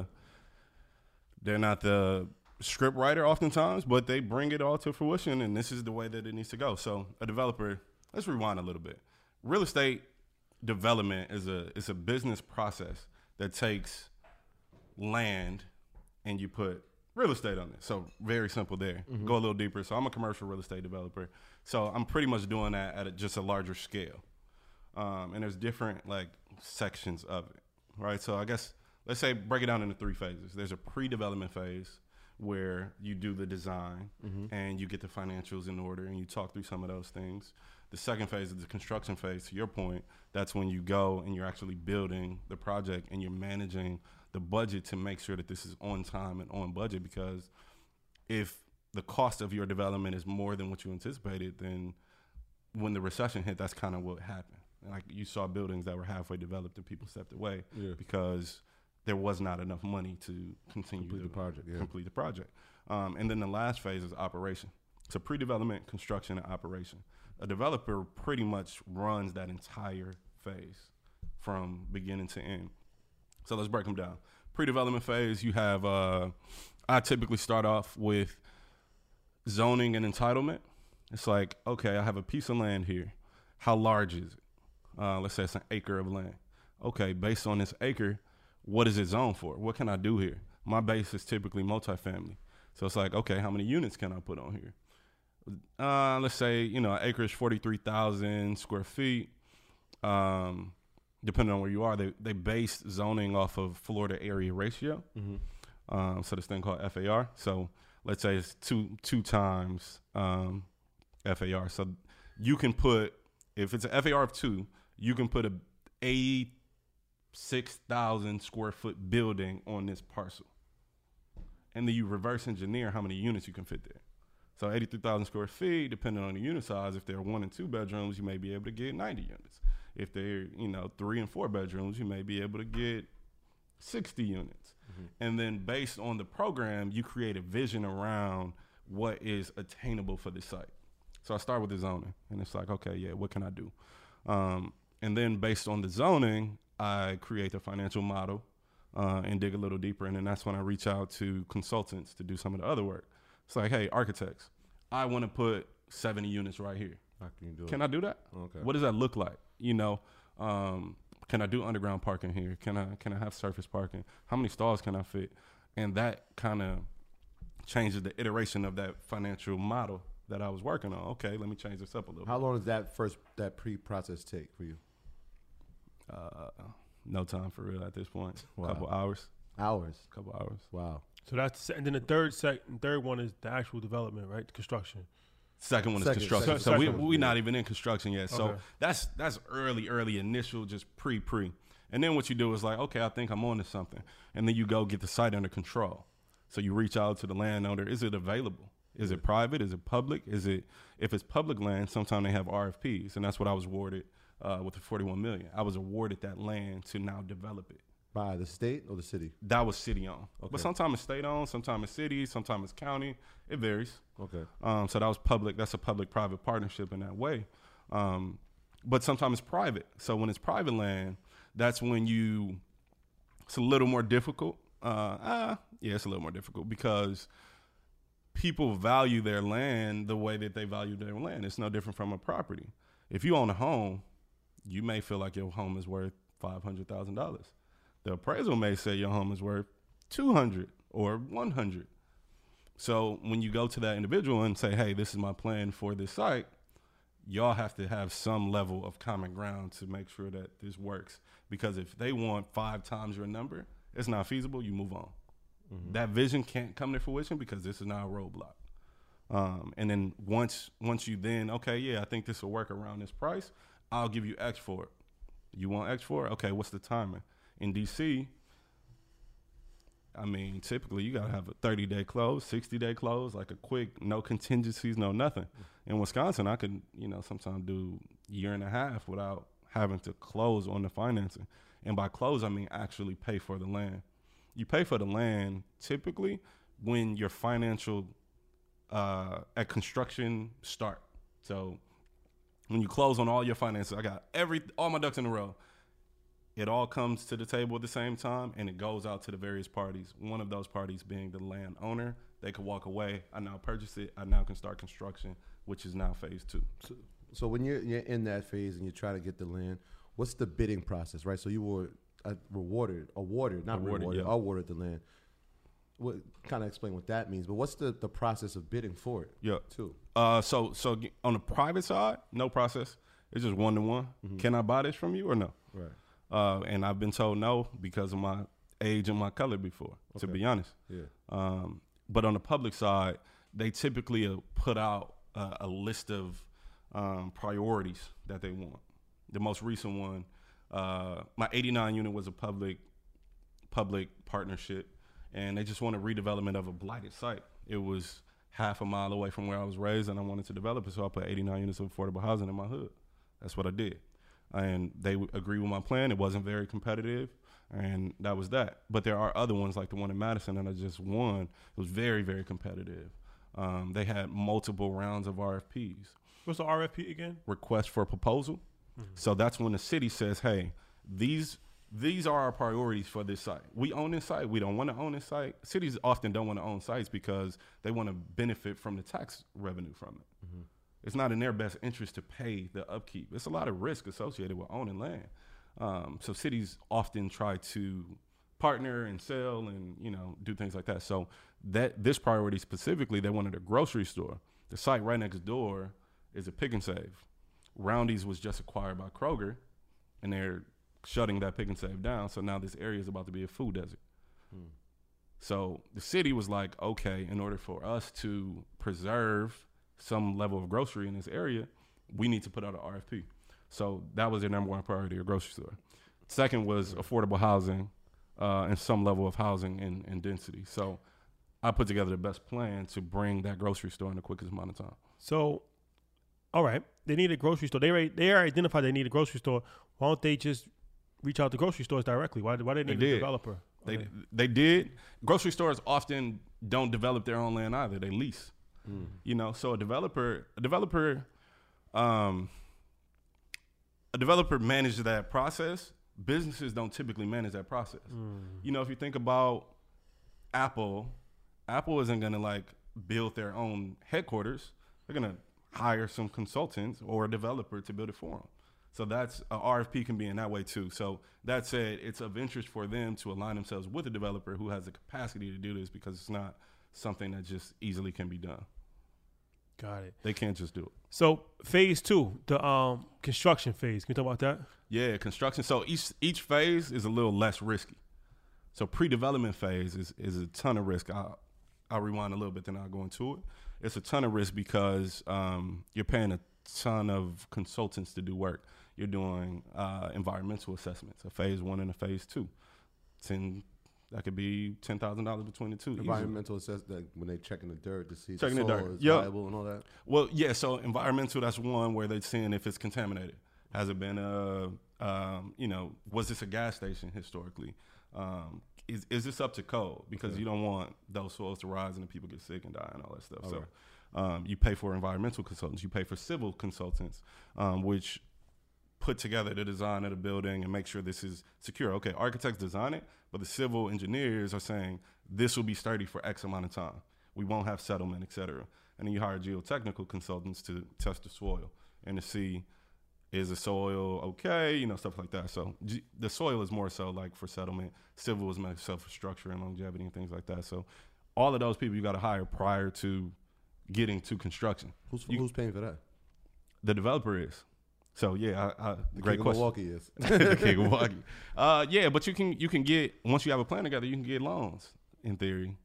the script writer oftentimes, but they bring it all to fruition, and this is the way that it needs to go. So a developer, let's rewind a little bit. Real estate development is a business process that takes land and you put real estate on it. So very simple there. Go a little deeper. So I'm a commercial real estate developer. So I'm pretty much doing that at just a larger scale. And there's different like sections of it, right? So I guess let's say break it down into 3 phases. There's a pre-development phase where you do the design and you get the financials in order and you talk through some of those things. The second phase is the construction phase. To your point, that's when you go and you're actually building the project and you're managing the budget to make sure that this is on time and on budget, because if the cost of your development is more than what you anticipated, then when the recession hit, that's kind of what happened. Like you saw buildings that were halfway developed and people stepped away because there was not enough money to continue to complete the project. And then the last phase is operation. So pre-development, construction, and operation. A developer pretty much runs that entire phase from beginning to end. So let's break them down. Pre-development phase, you have, I typically start off with zoning and entitlement. It's like, okay, I have a piece of land here. How large is it? Let's say it's an acre of land. Okay, based on this acre, what is it zoned for? What can I do here? My base is typically multifamily. So it's like, okay, how many units can I put on here? Let's say, an acre is 43,000 square feet. Depending on where you are, they base zoning off of Florida area ratio. Mm-hmm. So this thing called FAR. So let's say it's two times FAR. So you can put, if it's an FAR of 2, you can put a 86,000 square foot building on this parcel. And then you reverse engineer how many units you can fit there. So 83,000 square feet, depending on the unit size, if they're 1 and 2 bedrooms, you may be able to get 90 units. If they're, 3 and 4 bedrooms, you may be able to get 60 units. Mm-hmm. And then based on the program, you create a vision around what is attainable for the site. So I start with the zoning, and it's like, okay, yeah, what can I do? And then based on the zoning, I create the financial model and dig a little deeper. And then that's when I reach out to consultants to do some of the other work. It's like, hey, architects, I want to put 70 units right here. How can you do it? Can I do that? Okay. What does that look like? Can I do underground parking here? Can I have surface parking? How many stalls can I fit? And that kind of changes the iteration of that financial model that I was working on. Okay, let me change this up a little How bit. long does that pre-process take for you? No time for real at this point. Wow. Couple hours. Couple hours. Wow. So that's, and then the third one is the actual development, right? Construction. Second one is construction. So Second we're not even in construction yet. So Okay. that's early initial, just pre. And then what you do is like, okay, I think I'm on to something. And then you go get the site under control. So you reach out to the landowner. Is it available? Is it private? Is it public? If it's public land, sometimes they have RFPs. And that's what I was awarded with the $41 million. I was awarded that land to now develop it. By the state or the city? That was city owned. Okay. But sometimes it's state owned, sometimes it's city, sometimes it's county. It varies. Okay. So that was public. That's a public-private partnership in that way. But sometimes it's private. So when it's private land, that's when it's a little more difficult. It's a little more difficult because people value their land the way that they value their land. It's no different from a property. If you own a home, you may feel like your home is worth $500,000. The appraisal may say your home is worth $200 or $100. So when you go to that individual and say, hey, this is my plan for this site, y'all have to have some level of common ground to make sure that this works. Because if they want 5 times your number, it's not feasible, you move on. Mm-hmm. That vision can't come to fruition because this is not a roadblock. And then once you then, okay, yeah, I think this will work around this price, I'll give you X for it. You want X for it? Okay, what's the timing? In D.C., I mean, typically you got to have a 30-day close, 60-day close, like a quick, no contingencies, no nothing. In Wisconsin, I could, sometimes do a year and a half without having to close on the financing. And by close, I mean actually pay for the land. You pay for the land typically when your financial at construction start. So when you close on all your finances, I got all my ducks in a row. It all comes to the table at the same time, and it goes out to the various parties. One of those parties being the landowner. They could walk away. I now purchase it. I now can start construction, which is now phase 2. So when you're in that phase and you try to get the land, what's the bidding process, right? So you were awarded the land. What kind of explain what that means? But what's the process of bidding for it? Yeah. Too. So on the private side, no process. It's just 1-to-1. Mm-hmm. Can I buy this from you or no? Right. And I've been told no because of my age and my color before, to be honest. Yeah. But on the public side, they typically put out a list of priorities that they want. The most recent one, my 89 unit was a public partnership, and they just wanted redevelopment of a blighted site. It was half a mile away from where I was raised, and I wanted to develop it, so I put 89 units of affordable housing in my hood. That's what I did. And they agreed with my plan. It wasn't very competitive, and that was that. But there are other ones like the one in Madison that I just won. It was very, very competitive. They had multiple rounds of RFPs. What's the RFP again? Request for proposal. Mm-hmm. So that's when the city says, hey, these these are our priorities for this site. We own this site. We don't want to own this site. Cities often don't want to own sites because they want to benefit from the tax revenue from it. Mm-hmm. It's not in their best interest to pay the upkeep. It's a lot of risk associated with owning land. So cities often try to partner and sell and, do things like that. So this priority specifically, they wanted a grocery store. The site right next door is a Pick and Save. Roundy's was just acquired by Kroger, and they're shutting that Pick and Save down. So now this area is about to be a food desert. So the city was like, okay, in order for us to preserve some level of grocery in this area, we need to put out an RFP. So that was their number one priority, a grocery store. Second was affordable housing and some level of housing and density. So I put together the best plan to bring that grocery store in the quickest amount of time. So, all right, they need a grocery store. They are identified they need a grocery store. Why don't they just reach out to grocery stores directly? Why do they need a developer? They did. Grocery stores often don't develop their own land either. They lease. So a developer manages that process. Businesses don't typically manage that process. If you think about Apple isn't going to build their own headquarters. They're going to hire some consultants or a developer to build it for them. So that's a RFP can be in that way too. So that said, it's of interest for them to align themselves with a developer who has the capacity to do this, because it's not something that just easily can be done. Got it. They can't just do it. So phase 2, the construction phase. Can you talk about that? Yeah, construction. So each phase is a little less risky. So pre-development phase is a ton of risk. I'll rewind a little bit, then I'll go into it. It's a ton of risk because you're paying a ton of consultants to do work. You're doing environmental assessments, a phase 1 and a phase 2. That could be $10,000 between the two. Environmental assessment, when they checking the dirt to see checking the soil is viable and all that? Well, yeah, so environmental, that's one where they're seeing if it's contaminated. Has it been was this a gas station historically? Is this up to code? Because you don't want those soils to rise and the people get sick and die and all that stuff. You pay for environmental consultants. You pay for civil consultants, which put together the design of the building and make sure this is secure. Okay, architects design it, but the civil engineers are saying this will be sturdy for X amount of time. We won't have settlement, et cetera. And then you hire geotechnical consultants to test the soil and to see, is the soil okay, stuff like that. So the soil is more so for settlement. Civil is more so for structure and longevity and things like that. So all of those people you got to hire prior to getting to construction. Who's paying for that? The developer is. So yeah, the great King of question. Milwaukee is. The King of Milwaukee. Yeah, but you can get, once you have a plan together, you can get loans in theory.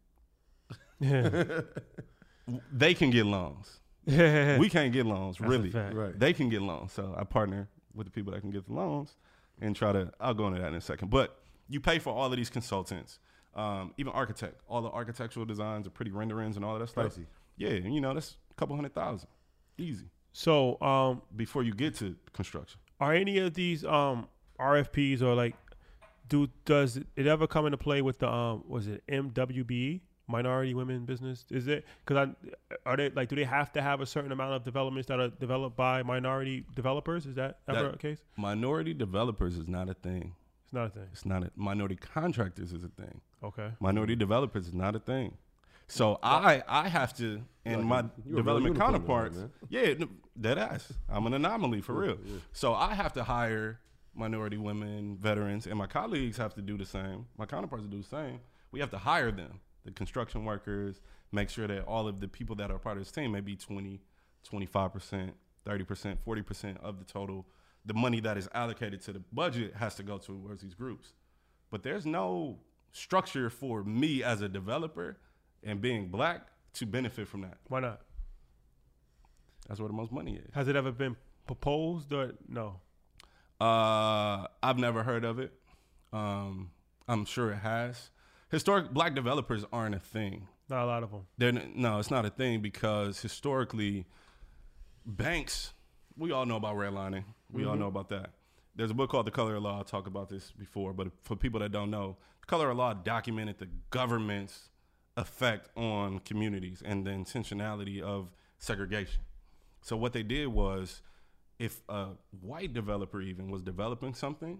They can get loans. We can't get loans, really. Right. They can get loans. So I partner with the people that can get the loans and I'll go into that in a second. But you pay for all of these consultants, even architect. All the architectural designs are pretty renderings and all of that stuff. Pricey. Yeah, that's a couple $100,000. Easy. So before you get to construction. Are any of these RFPs or does it ever come into play with the was it MWBE, Minority Women Business? Is it do they have to have a certain amount of developments that are developed by minority developers? Is that ever a case? Minority developers is not a thing. It's not a thing. It's not minority contractors is a thing. Okay. Minority developers is not a thing. So I have to, and my development counterparts, dead ass. I'm an anomaly for real. Yeah. So I have to hire minority women, veterans, and my colleagues have to do the same. My counterparts do the same. We have to hire them, the construction workers, make sure that all of the people that are part of this team, maybe 20, 25%, 30%, 40% of the total, the money that is allocated to the budget has to go towards these groups. But there's no structure for me as a developer and being black to benefit from that. Why not? That's where the most money is. Has it ever been proposed or no? I've never heard of it. I'm sure it has. Historic black developers aren't a thing. Not a lot of them. No, it's not a thing because historically, banks, we all know about redlining. We all know about that. There's a book called The Color of Law. I'll talk about this before, but for people that don't know, The Color of Law documented the government's effect on communities and the intentionality of segregation. So what they did was, if a white developer even was developing something,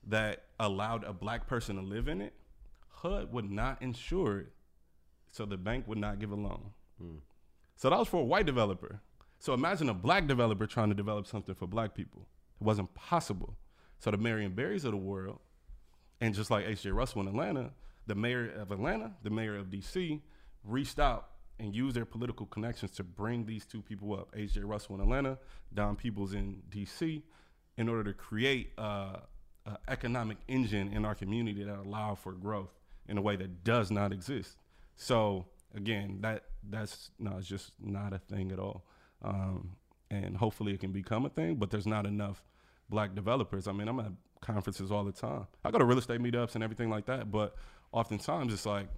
that allowed a black person to live in it, HUD would not insure it, so the bank would not give a loan. So that was for a white developer. So imagine a black developer trying to develop something for black people. It wasn't possible. So the Marion Barrys of the world, and just like H.J. Russell in Atlanta, the mayor of Atlanta, the mayor of D.C., reached out and used their political connections to bring these two people up, H.J. Russell in Atlanta, Don Peoples in D.C., in order to create an economic engine in our community that allow for growth in a way that does not exist. So again, that's it's just not a thing at all. And hopefully it can become a thing, but there's not enough black developers. I mean, I'm at conferences all the time. I go to real estate meetups and everything like that, but oftentimes it's like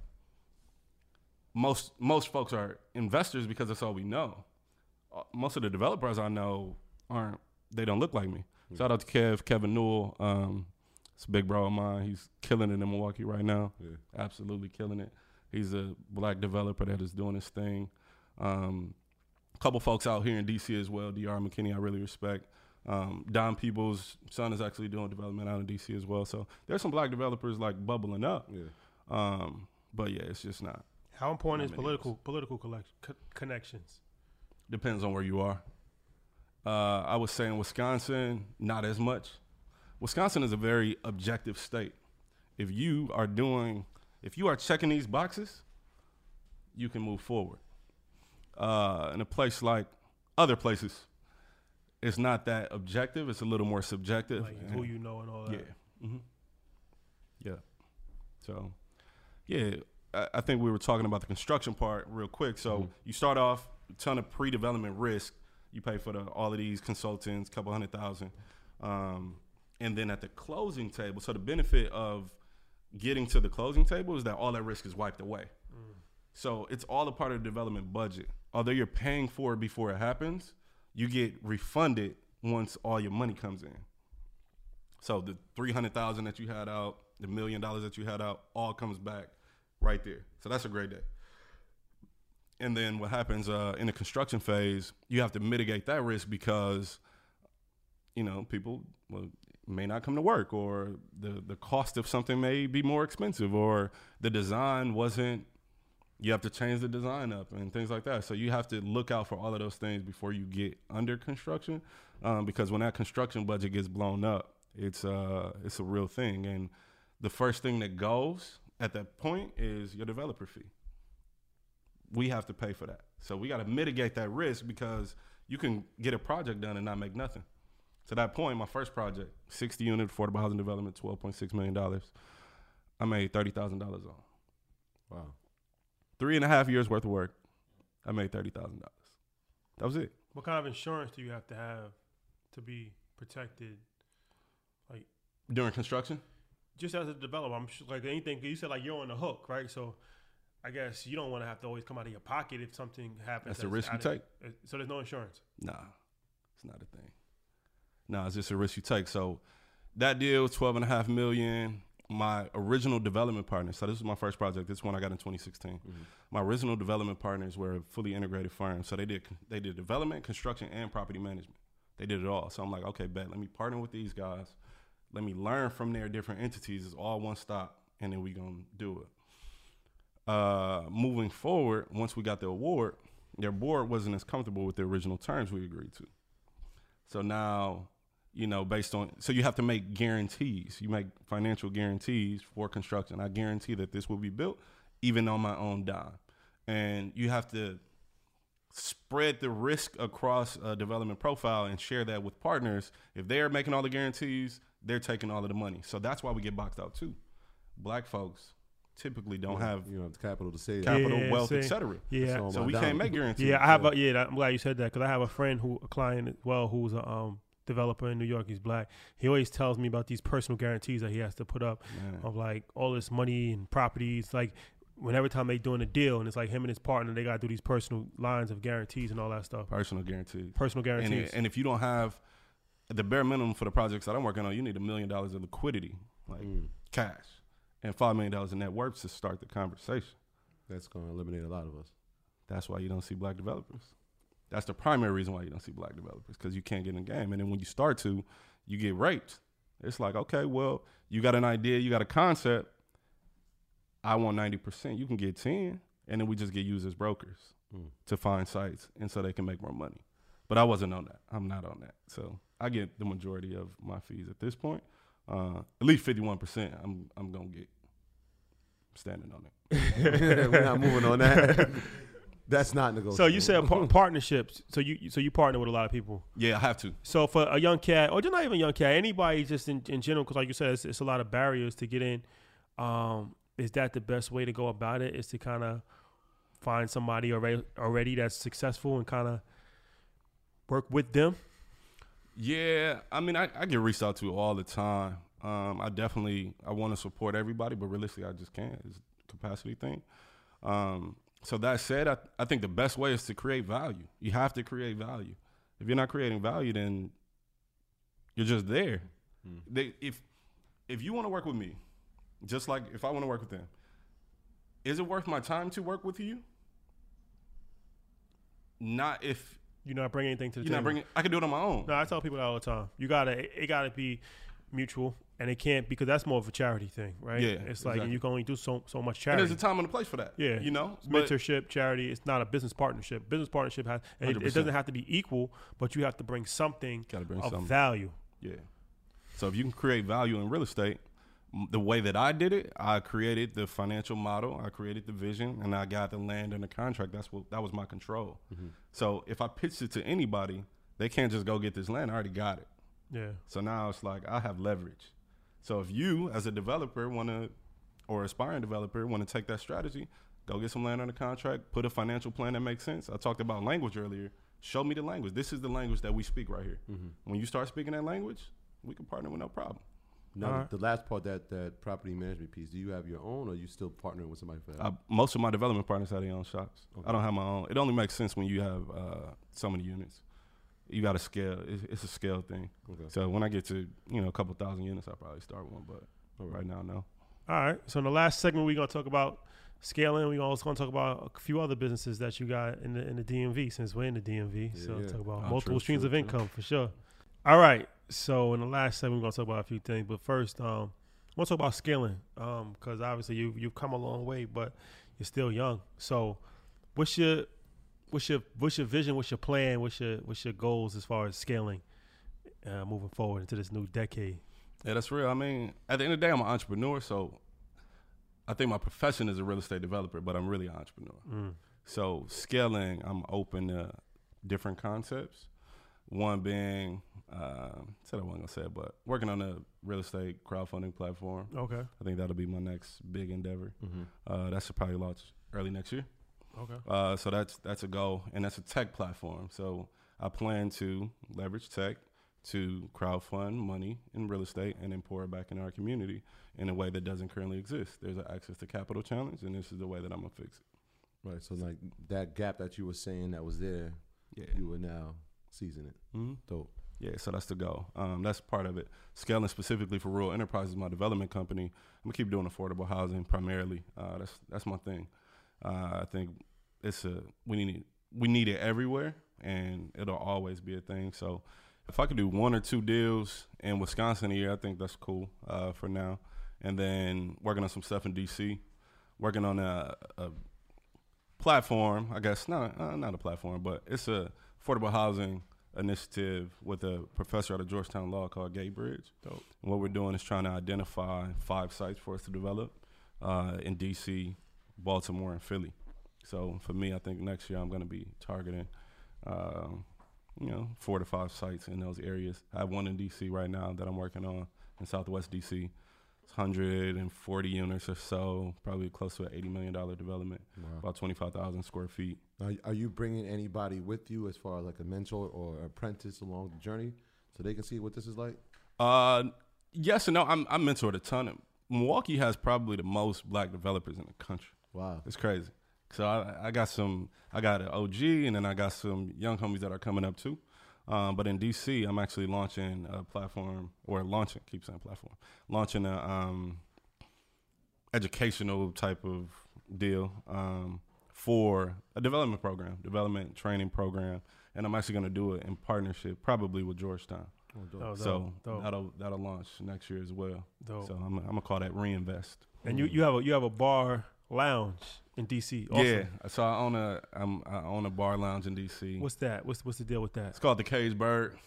most folks are investors because that's all we know. Most of the developers I know they don't look like me. Shout out to Kevin Newell. It's a big bro of mine. He's killing it in Milwaukee right now. Yeah. Absolutely killing it. He's a black developer that is doing his thing. A couple folks out here in D.C. as well. D.R. McKinney, I really respect. Don Peoples' son is actually doing development out in D.C. as well. So there's some black developers like bubbling up. Yeah. But yeah, it's just not. How important is political connections? Depends on where you are. I would say in Wisconsin, not as much. Wisconsin is a very objective state. If you are checking these boxes, you can move forward. In a place like other places, it's not that objective. It's a little more subjective. Like who you know and all that. Yeah. Mm-hmm. Yeah. So, yeah, I think we were talking about the construction part real quick. So you start off a ton of pre-development risk. You pay for all of these consultants, couple $100,000. And then at the closing table, so the benefit of getting to the closing table is that all that risk is wiped away. So it's all a part of the development budget. Although you're paying for it before it happens, you get refunded once all your money comes in. So the $300,000 that you had out, the $1 million that you had out, all comes back right there. So that's a great day. And then what happens in the construction phase, you have to mitigate that risk because, people may not come to work, or the cost of something may be more expensive, or the design wasn't, you have to change the design up and things like that. So you have to look out for all of those things before you get under construction, because when that construction budget gets blown up, it's a real thing. And the first thing that goes at that point is your developer fee. We have to pay for that. So we got to mitigate that risk, because you can get a project done and not make nothing. To that point, my first project, 60-unit affordable housing development, $12.6 million, I made $30,000 on. Wow. 3.5 years worth of work, I made $30,000. That was it. What kind of insurance do you have to be protected? Like during construction? Just as a developer, I'm sure, like anything, you said like you're on the hook, right? So I guess you don't want to have to always come out of your pocket if something happens. That's a risk you take. So there's no insurance? Nah, it's not a thing. Nah, it's just a risk you take. So that deal, $12.5 million. My original development partners, so this was my first project. This one I got in 2016. Mm-hmm. My original development partners were a fully integrated firm. So they did development, construction, and property management. They did it all. So I'm like, okay, bet. Let me partner with these guys. Let me learn from their different entities. It's all one stop, and then we gonna do it. Moving forward, once we got the award, their board wasn't as comfortable with the original terms we agreed to. So now, so you have to make guarantees. You make financial guarantees for construction. I guarantee that this will be built even on my own dime. And you have to spread the risk across a development profile and share that with partners. If they're making all the guarantees, they're taking all of the money. So that's why we get boxed out too. Black folks typically don't have the capital to say capital, wealth, etc. Yeah. So we can't make guarantees. Yeah, I'm glad you said that, because I have a friend a client as well, who's a developer in New York. He's black. He always tells me about these personal guarantees that he has to put up of like all this money and properties. Like whenever time they doing a deal, and it's like him and his partner, they got to do these personal lines of guarantees and all that stuff. Personal guarantees. And if you don't have the bare minimum for the projects that I'm working on, you need $1 million of liquidity, like cash, and $5 million in net worth to start the conversation. That's going to eliminate a lot of us. That's why you don't see black developers. That's the primary reason why you don't see black developers, because you can't get in the game. And then when you start to, you get raped It's like, okay, well, you got an idea, you got a concept. I want 90%. You can get 10, and then we just get used as brokers to find sites, and so they can make more money. But I wasn't on that. I'm not on that. So I get the majority of my fees at this point. At least 51%. I'm gonna get standing on it. We're not moving on that. That's not negotiable. So you said partnerships. So you partner with a lot of people. Yeah, I have to. So for a young cat, or just not even a young cat, anybody just in general, because like you said, it's a lot of barriers to get in. Is that the best way to go about it? Is to kind of find somebody already that's successful and kind of work with them? Yeah, I mean, I get reached out to all the time. I want to support everybody, but realistically, I just can't. It's a capacity thing. So that said, I think the best way is to create value. You have to create value. If you're not creating value, then you're just there. If you want to work with me, just like if I want to work with them, is it worth my time to work with you? Not if you're not bringing anything to the table. I can do it on my own. No, I tell people that all the time. It gotta be mutual, and it can't, because that's more of a charity thing, right? Yeah, it's like, exactly. and you can only do so much And charity. there's a time and a place for that. Yeah, It's mentorship, charity. It's not a business partnership. Business partnership has it doesn't have to be equal, but you have to bring something of value. Yeah. So if you can create value in real estate, the way that I did it, I created the financial model, I created the vision, and I got the land and the contract. That was my control. So if I pitched it to anybody, they can't just go get this land. I already got it. Yeah. So now it's like I have leverage. So if you, as a developer, or aspiring developer, want to take that strategy, go get some land under contract, put a financial plan that makes sense. I talked about language earlier. Show me the language. This is the language that we speak right here. When you start speaking that language, we can partner with no problem. Now, the last part, that property management piece, do you have your own, or are you still partnering with somebody for that? Most of my development partners have their own shops. Okay. I don't have my own. It only makes sense when you have so many units. You got to scale. It's a scale thing. Okay. So when I get to a couple thousand units, I'll probably start one. But right now, no. All right. So in the last segment, we're gonna talk about scaling. We're also gonna talk about a few other businesses that you got in the DMV, since we're in the DMV. Talk about multiple streams of income for sure. All right. So in the last segment, we're gonna talk about a few things. But first, I want to talk about scaling, because obviously you've come a long way, but you're still young. So what's your vision? What's your plan? What's your goals as far as scaling, moving forward into this new decade? Yeah, that's real. I mean, at the end of the day, I'm an entrepreneur, so I think my profession is a real estate developer, but I'm really an entrepreneur. So scaling, I'm open to different concepts. One being, said I wasn't gonna say it, but working on a real estate crowdfunding platform. Okay. I think that'll be my next big endeavor. That should probably launch early next year. Okay. So that's a goal, and that's a tech platform. So I plan to leverage tech to crowdfund money in real estate and then pour it back in our community in a way that doesn't currently exist. There's an access to capital challenge, and this is the way that I'm gonna fix it. Right. So like that gap that you were saying that was there, you will now season it. Dope. Yeah, so that's the goal. That's part of it. Scaling specifically for Rural Enterprises, my development company. I'm gonna keep doing affordable housing primarily. That's my thing. I think we need it everywhere, and it'll always be a thing. So if I could do 1 or 2 deals in Wisconsin a year, I think that's cool for now. And then working on some stuff in DC, working on a platform, I guess, not a platform, but it's a affordable housing initiative with a professor out of Georgetown Law called Gatebridge. Dope. And what we're doing is trying to identify 5 sites for us to develop in DC, Baltimore, and Philly. So for me, I think next year I'm going to be targeting 4 to 5 sites in those areas. I have one in DC right now that I'm working on in Southwest DC. It's 140 units or so, probably close to an $80 million development, about 25,000 square feet. Are you bringing anybody with you as far as like a mentor or apprentice along the journey so they can see what this is like? Yes and no. I mentored a ton. Milwaukee has probably the most black developers in the country. Wow. It's crazy. So I got an OG, and then I got some young homies that are coming up too. But in DC, I'm actually launching a platform, launching a educational type of deal for a development training program. And I'm actually going to do it in partnership, probably with Georgetown. So that'll launch next year as well. Dope. So I'm gonna call that reinvest. And you have a bar lounge in DC. Also. Yeah. So I own a bar lounge in DC. What's that? What's the deal with that? It's called the Cage Bird.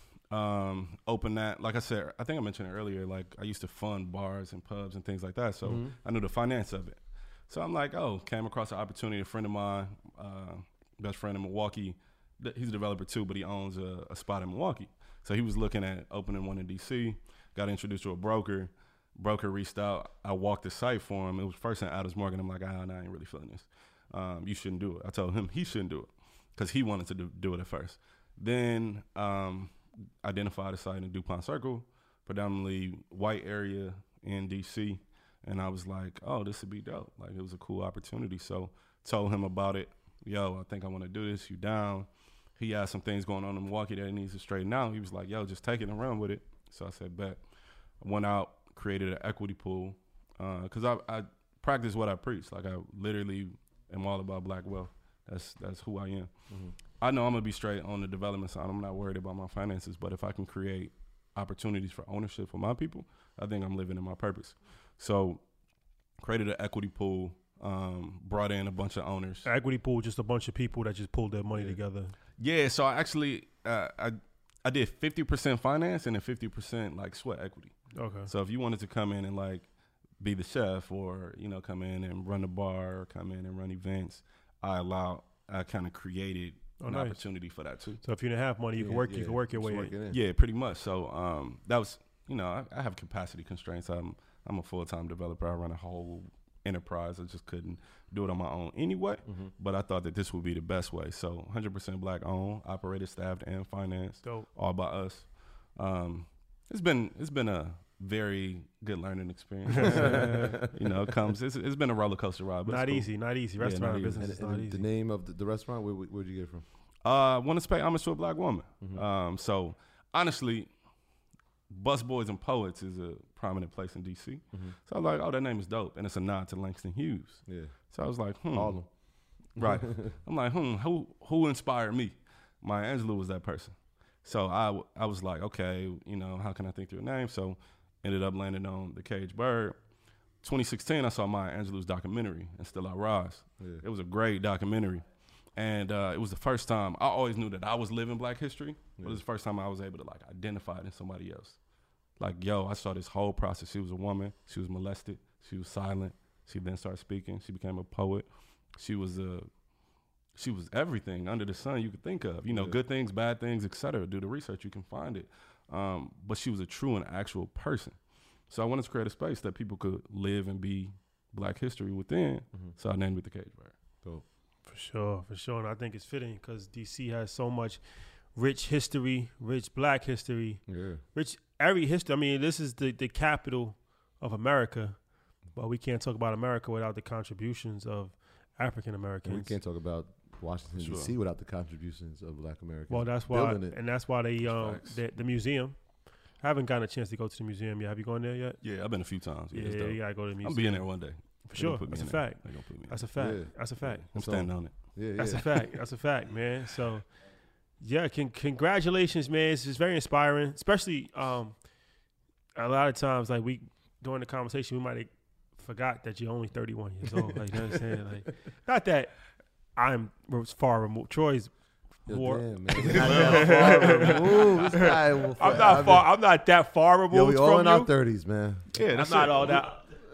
Open that. Like I said, I think I mentioned it earlier. Like I used to fund bars and pubs and things like that. So I knew the finance of it. So I'm like, came across an opportunity. A friend of mine, best friend in Milwaukee, he's a developer too, but he owns a spot in Milwaukee. So he was looking at opening one in DC. Got introduced to a broker. Broker reached out. I walked the site for him. It was first in Adams Morgan. I'm like, I ain't really feeling this. You shouldn't do it. I told him he shouldn't do it because he wanted to do it at first. Then identified a site in DuPont Circle, predominantly white area in DC. And I was like, this would be dope. Like, it was a cool opportunity. So told him about it. I think I want to do this. You down? He had some things going on in Milwaukee that he needs to straighten out. He was like, just take it and run with it. So I said, bet. I went out, created an equity pool. Because I practice what I preach. Like, I literally am all about black wealth. That's who I am. Mm-hmm. I know I'm going to be straight on the development side. I'm not worried about my finances. But if I can create opportunities for ownership for my people, I think I'm living in my purpose. So created an equity pool, brought in a bunch of owners. Equity pool, just a bunch of people that just pulled their money together. Yeah, so I actually, I did 50% finance and then 50% like sweat equity. Okay. So if you wanted to come in and like be the chef or, come in and run the bar or come in and run events, I kind of created an opportunity for that too. So if you didn't have money, you can work your way in. Yeah, pretty much. So that was, I have capacity constraints. I'm a full-time developer. I run a whole enterprise. I just couldn't do it on my own anyway. Mm-hmm. But I thought that this would be the best way. So 100% black owned, operated, staffed, and financed. Dope. All by us. It's been a very good learning experience. It's been a roller coaster ride. But not easy. Restaurant business is not easy. The name of the restaurant, where'd you get it from? Want to pay homage to a black woman. Mm-hmm. So honestly, Busboys and Poets is a prominent place in DC. Mm-hmm. So I was like, that name is dope. And it's a nod to Langston Hughes. Yeah. So I was like, Harlem. Right. I'm like, who inspired me? Maya Angelou was that person. So I was like, okay, how can I think through a name? So ended up landing on the Cage Bird. 2016, I saw Maya Angelou's documentary, And Still I Rise. Yeah. It was a great documentary. And it was the first time, I always knew that I was living black history, but it was the first time I was able to like identify it in somebody else. Like, I saw this whole process. She was a woman. She was molested. She was silent. She then started speaking. She became a poet. She was everything under the sun you could think of. Good things, bad things, etc. Do the research, you can find it. But she was a true and actual person. So I wanted to create a space that people could live and be black history within. Mm-hmm. So I named it the Cage Bird. Dope. For sure. And I think it's fitting because DC has so much rich history, rich black history, rich every history. I mean, this is the capital of America, but we can't talk about America without the contributions of African Americans. We can't talk about Washington, D.C. without the contributions of black Americans. Well, that's why, and that's why the museum. I haven't gotten a chance to go to the museum yet. Have you gone there yet? Yeah, I've been a few times. Yeah, you gotta go to the museum. I'm being there one day. For sure. That's a fact. That's a fact. Yeah. That's a fact. I'm standing on it. Yeah. That's a fact. That's a fact, man. So, congratulations, man. It's just very inspiring, especially a lot of times, like during the conversation, we might have forgot that you're only 31 years old. Like, you know what I'm saying? Like, not that I'm far removed. Troy's more. Damn, man. Not that far removed. I'm not that far removed. We all from in you. our 30s, man. Yeah, that's not all that.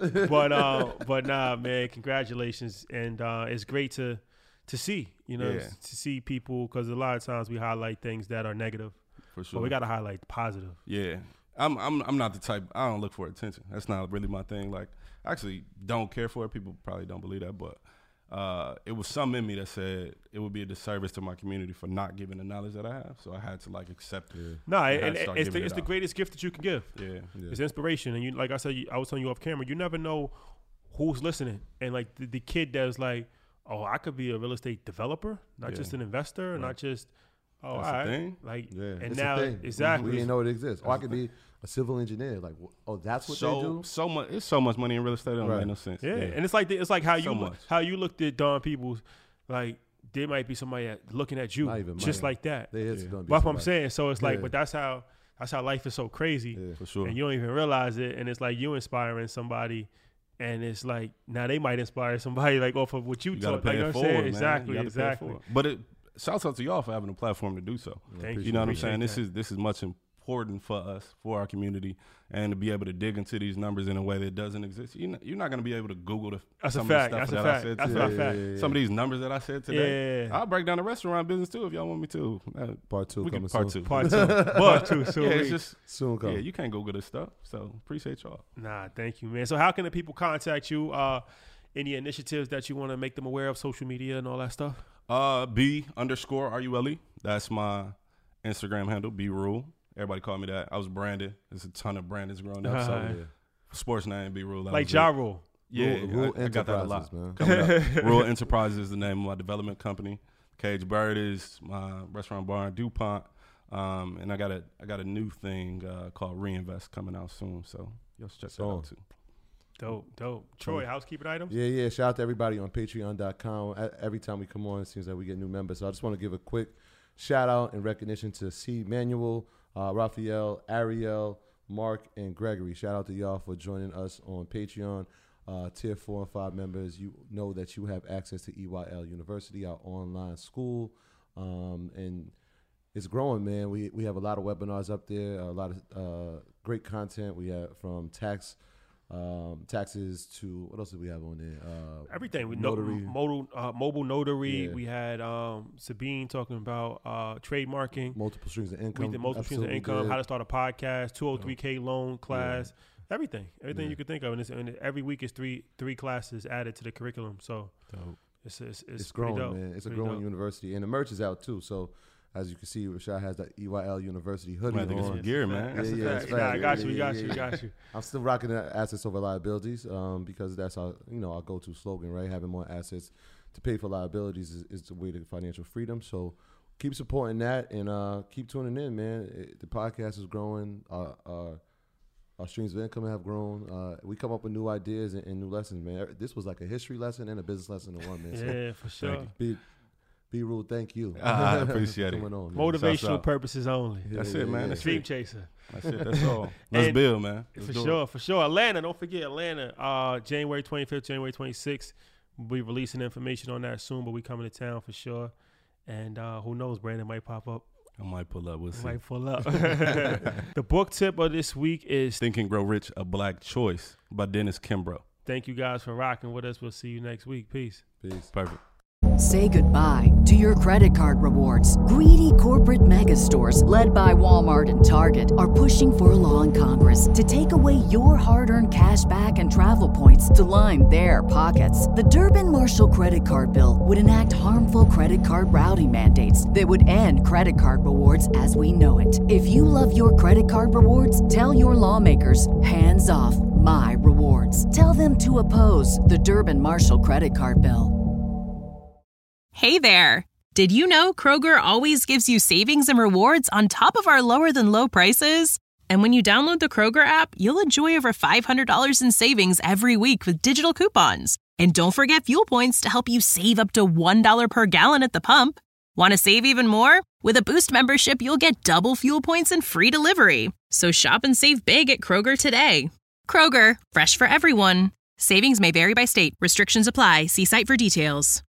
But nah, man, congratulations, and it's great to see, to see people, because a lot of times we highlight things that are negative, for sure, but we got to highlight the positive. Yeah, I'm not the type. I don't look for attention. That's not really my thing. Like, I actually don't care for it. People probably don't believe that, but it was something in me that said it would be a disservice to my community for not giving the knowledge that I have. So I had to like accept it. No, and it's the greatest gift that you can give. Yeah. It's inspiration. And you, like I said, I was telling you off camera, you never know who's listening. And like the kid that's like, I could be a real estate developer, not just an investor, not just that's all right. Thing. Like, and it's now exactly, we didn't know it exists. Or I could be a civil engineer. Like, that's what they do. So much. It's so much money in real estate. It don't make no sense. Yeah, and it's like how you looked at Don Peoples. Like, there might be somebody looking at you just like that. But that's what I'm saying. So it's like, but that's how That's how life is so crazy. Yeah, for sure. And you don't even realize it. And it's like you inspiring somebody. And it's like now they might inspire somebody like off of what you taught. Like, you know what I'm saying? Exactly. But shouts out to y'all for having a platform to do so. Thank you. You know what I'm saying? This is much important for us, for our community, and to be able to dig into these numbers in a way that doesn't exist. You're not going to be able to Google some of the stuff that I said today. Some of these numbers that I said today. I'll break down the restaurant business too if y'all want me to. Part two coming part soon. Part two. So it's just soon coming. Yeah, you can't Google this stuff. So appreciate y'all. Nah, thank you, man. So how can the people contact you? Any initiatives that you want to make them aware of, social media and all that stuff? B_RULE. That's my Instagram handle, B-Rule. Everybody call me that. I was branded. There's a ton of Brandons growing up. So sports name, B-Rule. Like Ja Rule. Yeah, Rule I got that a lot. Man. Coming up. Rule Enterprises is the name of my development company. Cage Bird is my restaurant bar in DuPont. And I got a new thing called Reinvest coming out soon. So y'all should check that out too. Dope. Troy, housekeeping items? Yeah. Shout out to everybody on patreon.com. Every time we come on, it seems like we get new members. So I just want to give a quick shout out and recognition to C. Manuel, Raphael, Ariel, Mark, and Gregory. Shout out to y'all for joining us on Patreon. Tier 4 and 5 members, you know that you have access to EYL University, our online school. And it's growing, man. We have a lot of webinars up there, a lot of great content. We have from taxes to what else did we have on there? Everything. Notary. Mobile notary. Yeah. We had Sabine talking about trademarking. Multiple streams of income. We did multiple streams of income. How to start a podcast. 203K loan class. Yeah. Everything you could think of, and every week is three classes added to the curriculum. So it's growing, dope. man. It's a growing university, and the merch is out too. So as you can see, Rashad has the EYL University hoodie on. Some gear, man. I got you. I'm still rocking the assets over liabilities because that's our go-to slogan, right? Having more assets to pay for liabilities is the way to financial freedom. So keep supporting that and keep tuning in, man. The podcast is growing. Our streams of income have grown. We come up with new ideas and new lessons, man. This was like a history lesson and a business lesson in one, man. Yeah, for sure. B-Rule, thank you. I appreciate it. Motivational purposes only. That's it, man. Dream chaser. That's it. That's all. Let's build, man. For sure. Atlanta, don't forget Atlanta. January 25th, January 26th. We'll be releasing information on that soon, but we coming to town for sure. And who knows, Brandon might pop up. I might pull up. We'll see. The book tip of this week is Think and Grow Rich, A Black Choice by Dennis Kimbrough. Thank you guys for rocking with us. We'll see you next week. Peace. Perfect. Say goodbye to your credit card rewards. Greedy corporate mega stores, led by Walmart and Target, are pushing for a law in Congress to take away your hard-earned cash back and travel points to line their pockets. The Durbin-Marshall credit card bill would enact harmful credit card routing mandates that would end credit card rewards as we know it. If you love your credit card rewards, tell your lawmakers, hands off my rewards. Tell them to oppose the Durbin-Marshall credit card bill. Hey there! Did you know Kroger always gives you savings and rewards on top of our lower-than-low prices? And when you download the Kroger app, you'll enjoy over $500 in savings every week with digital coupons. And don't forget fuel points to help you save up to $1 per gallon at the pump. Want to save even more? With a Boost membership, you'll get double fuel points and free delivery. So shop and save big at Kroger today. Kroger, fresh for everyone. Savings may vary by state. Restrictions apply. See site for details.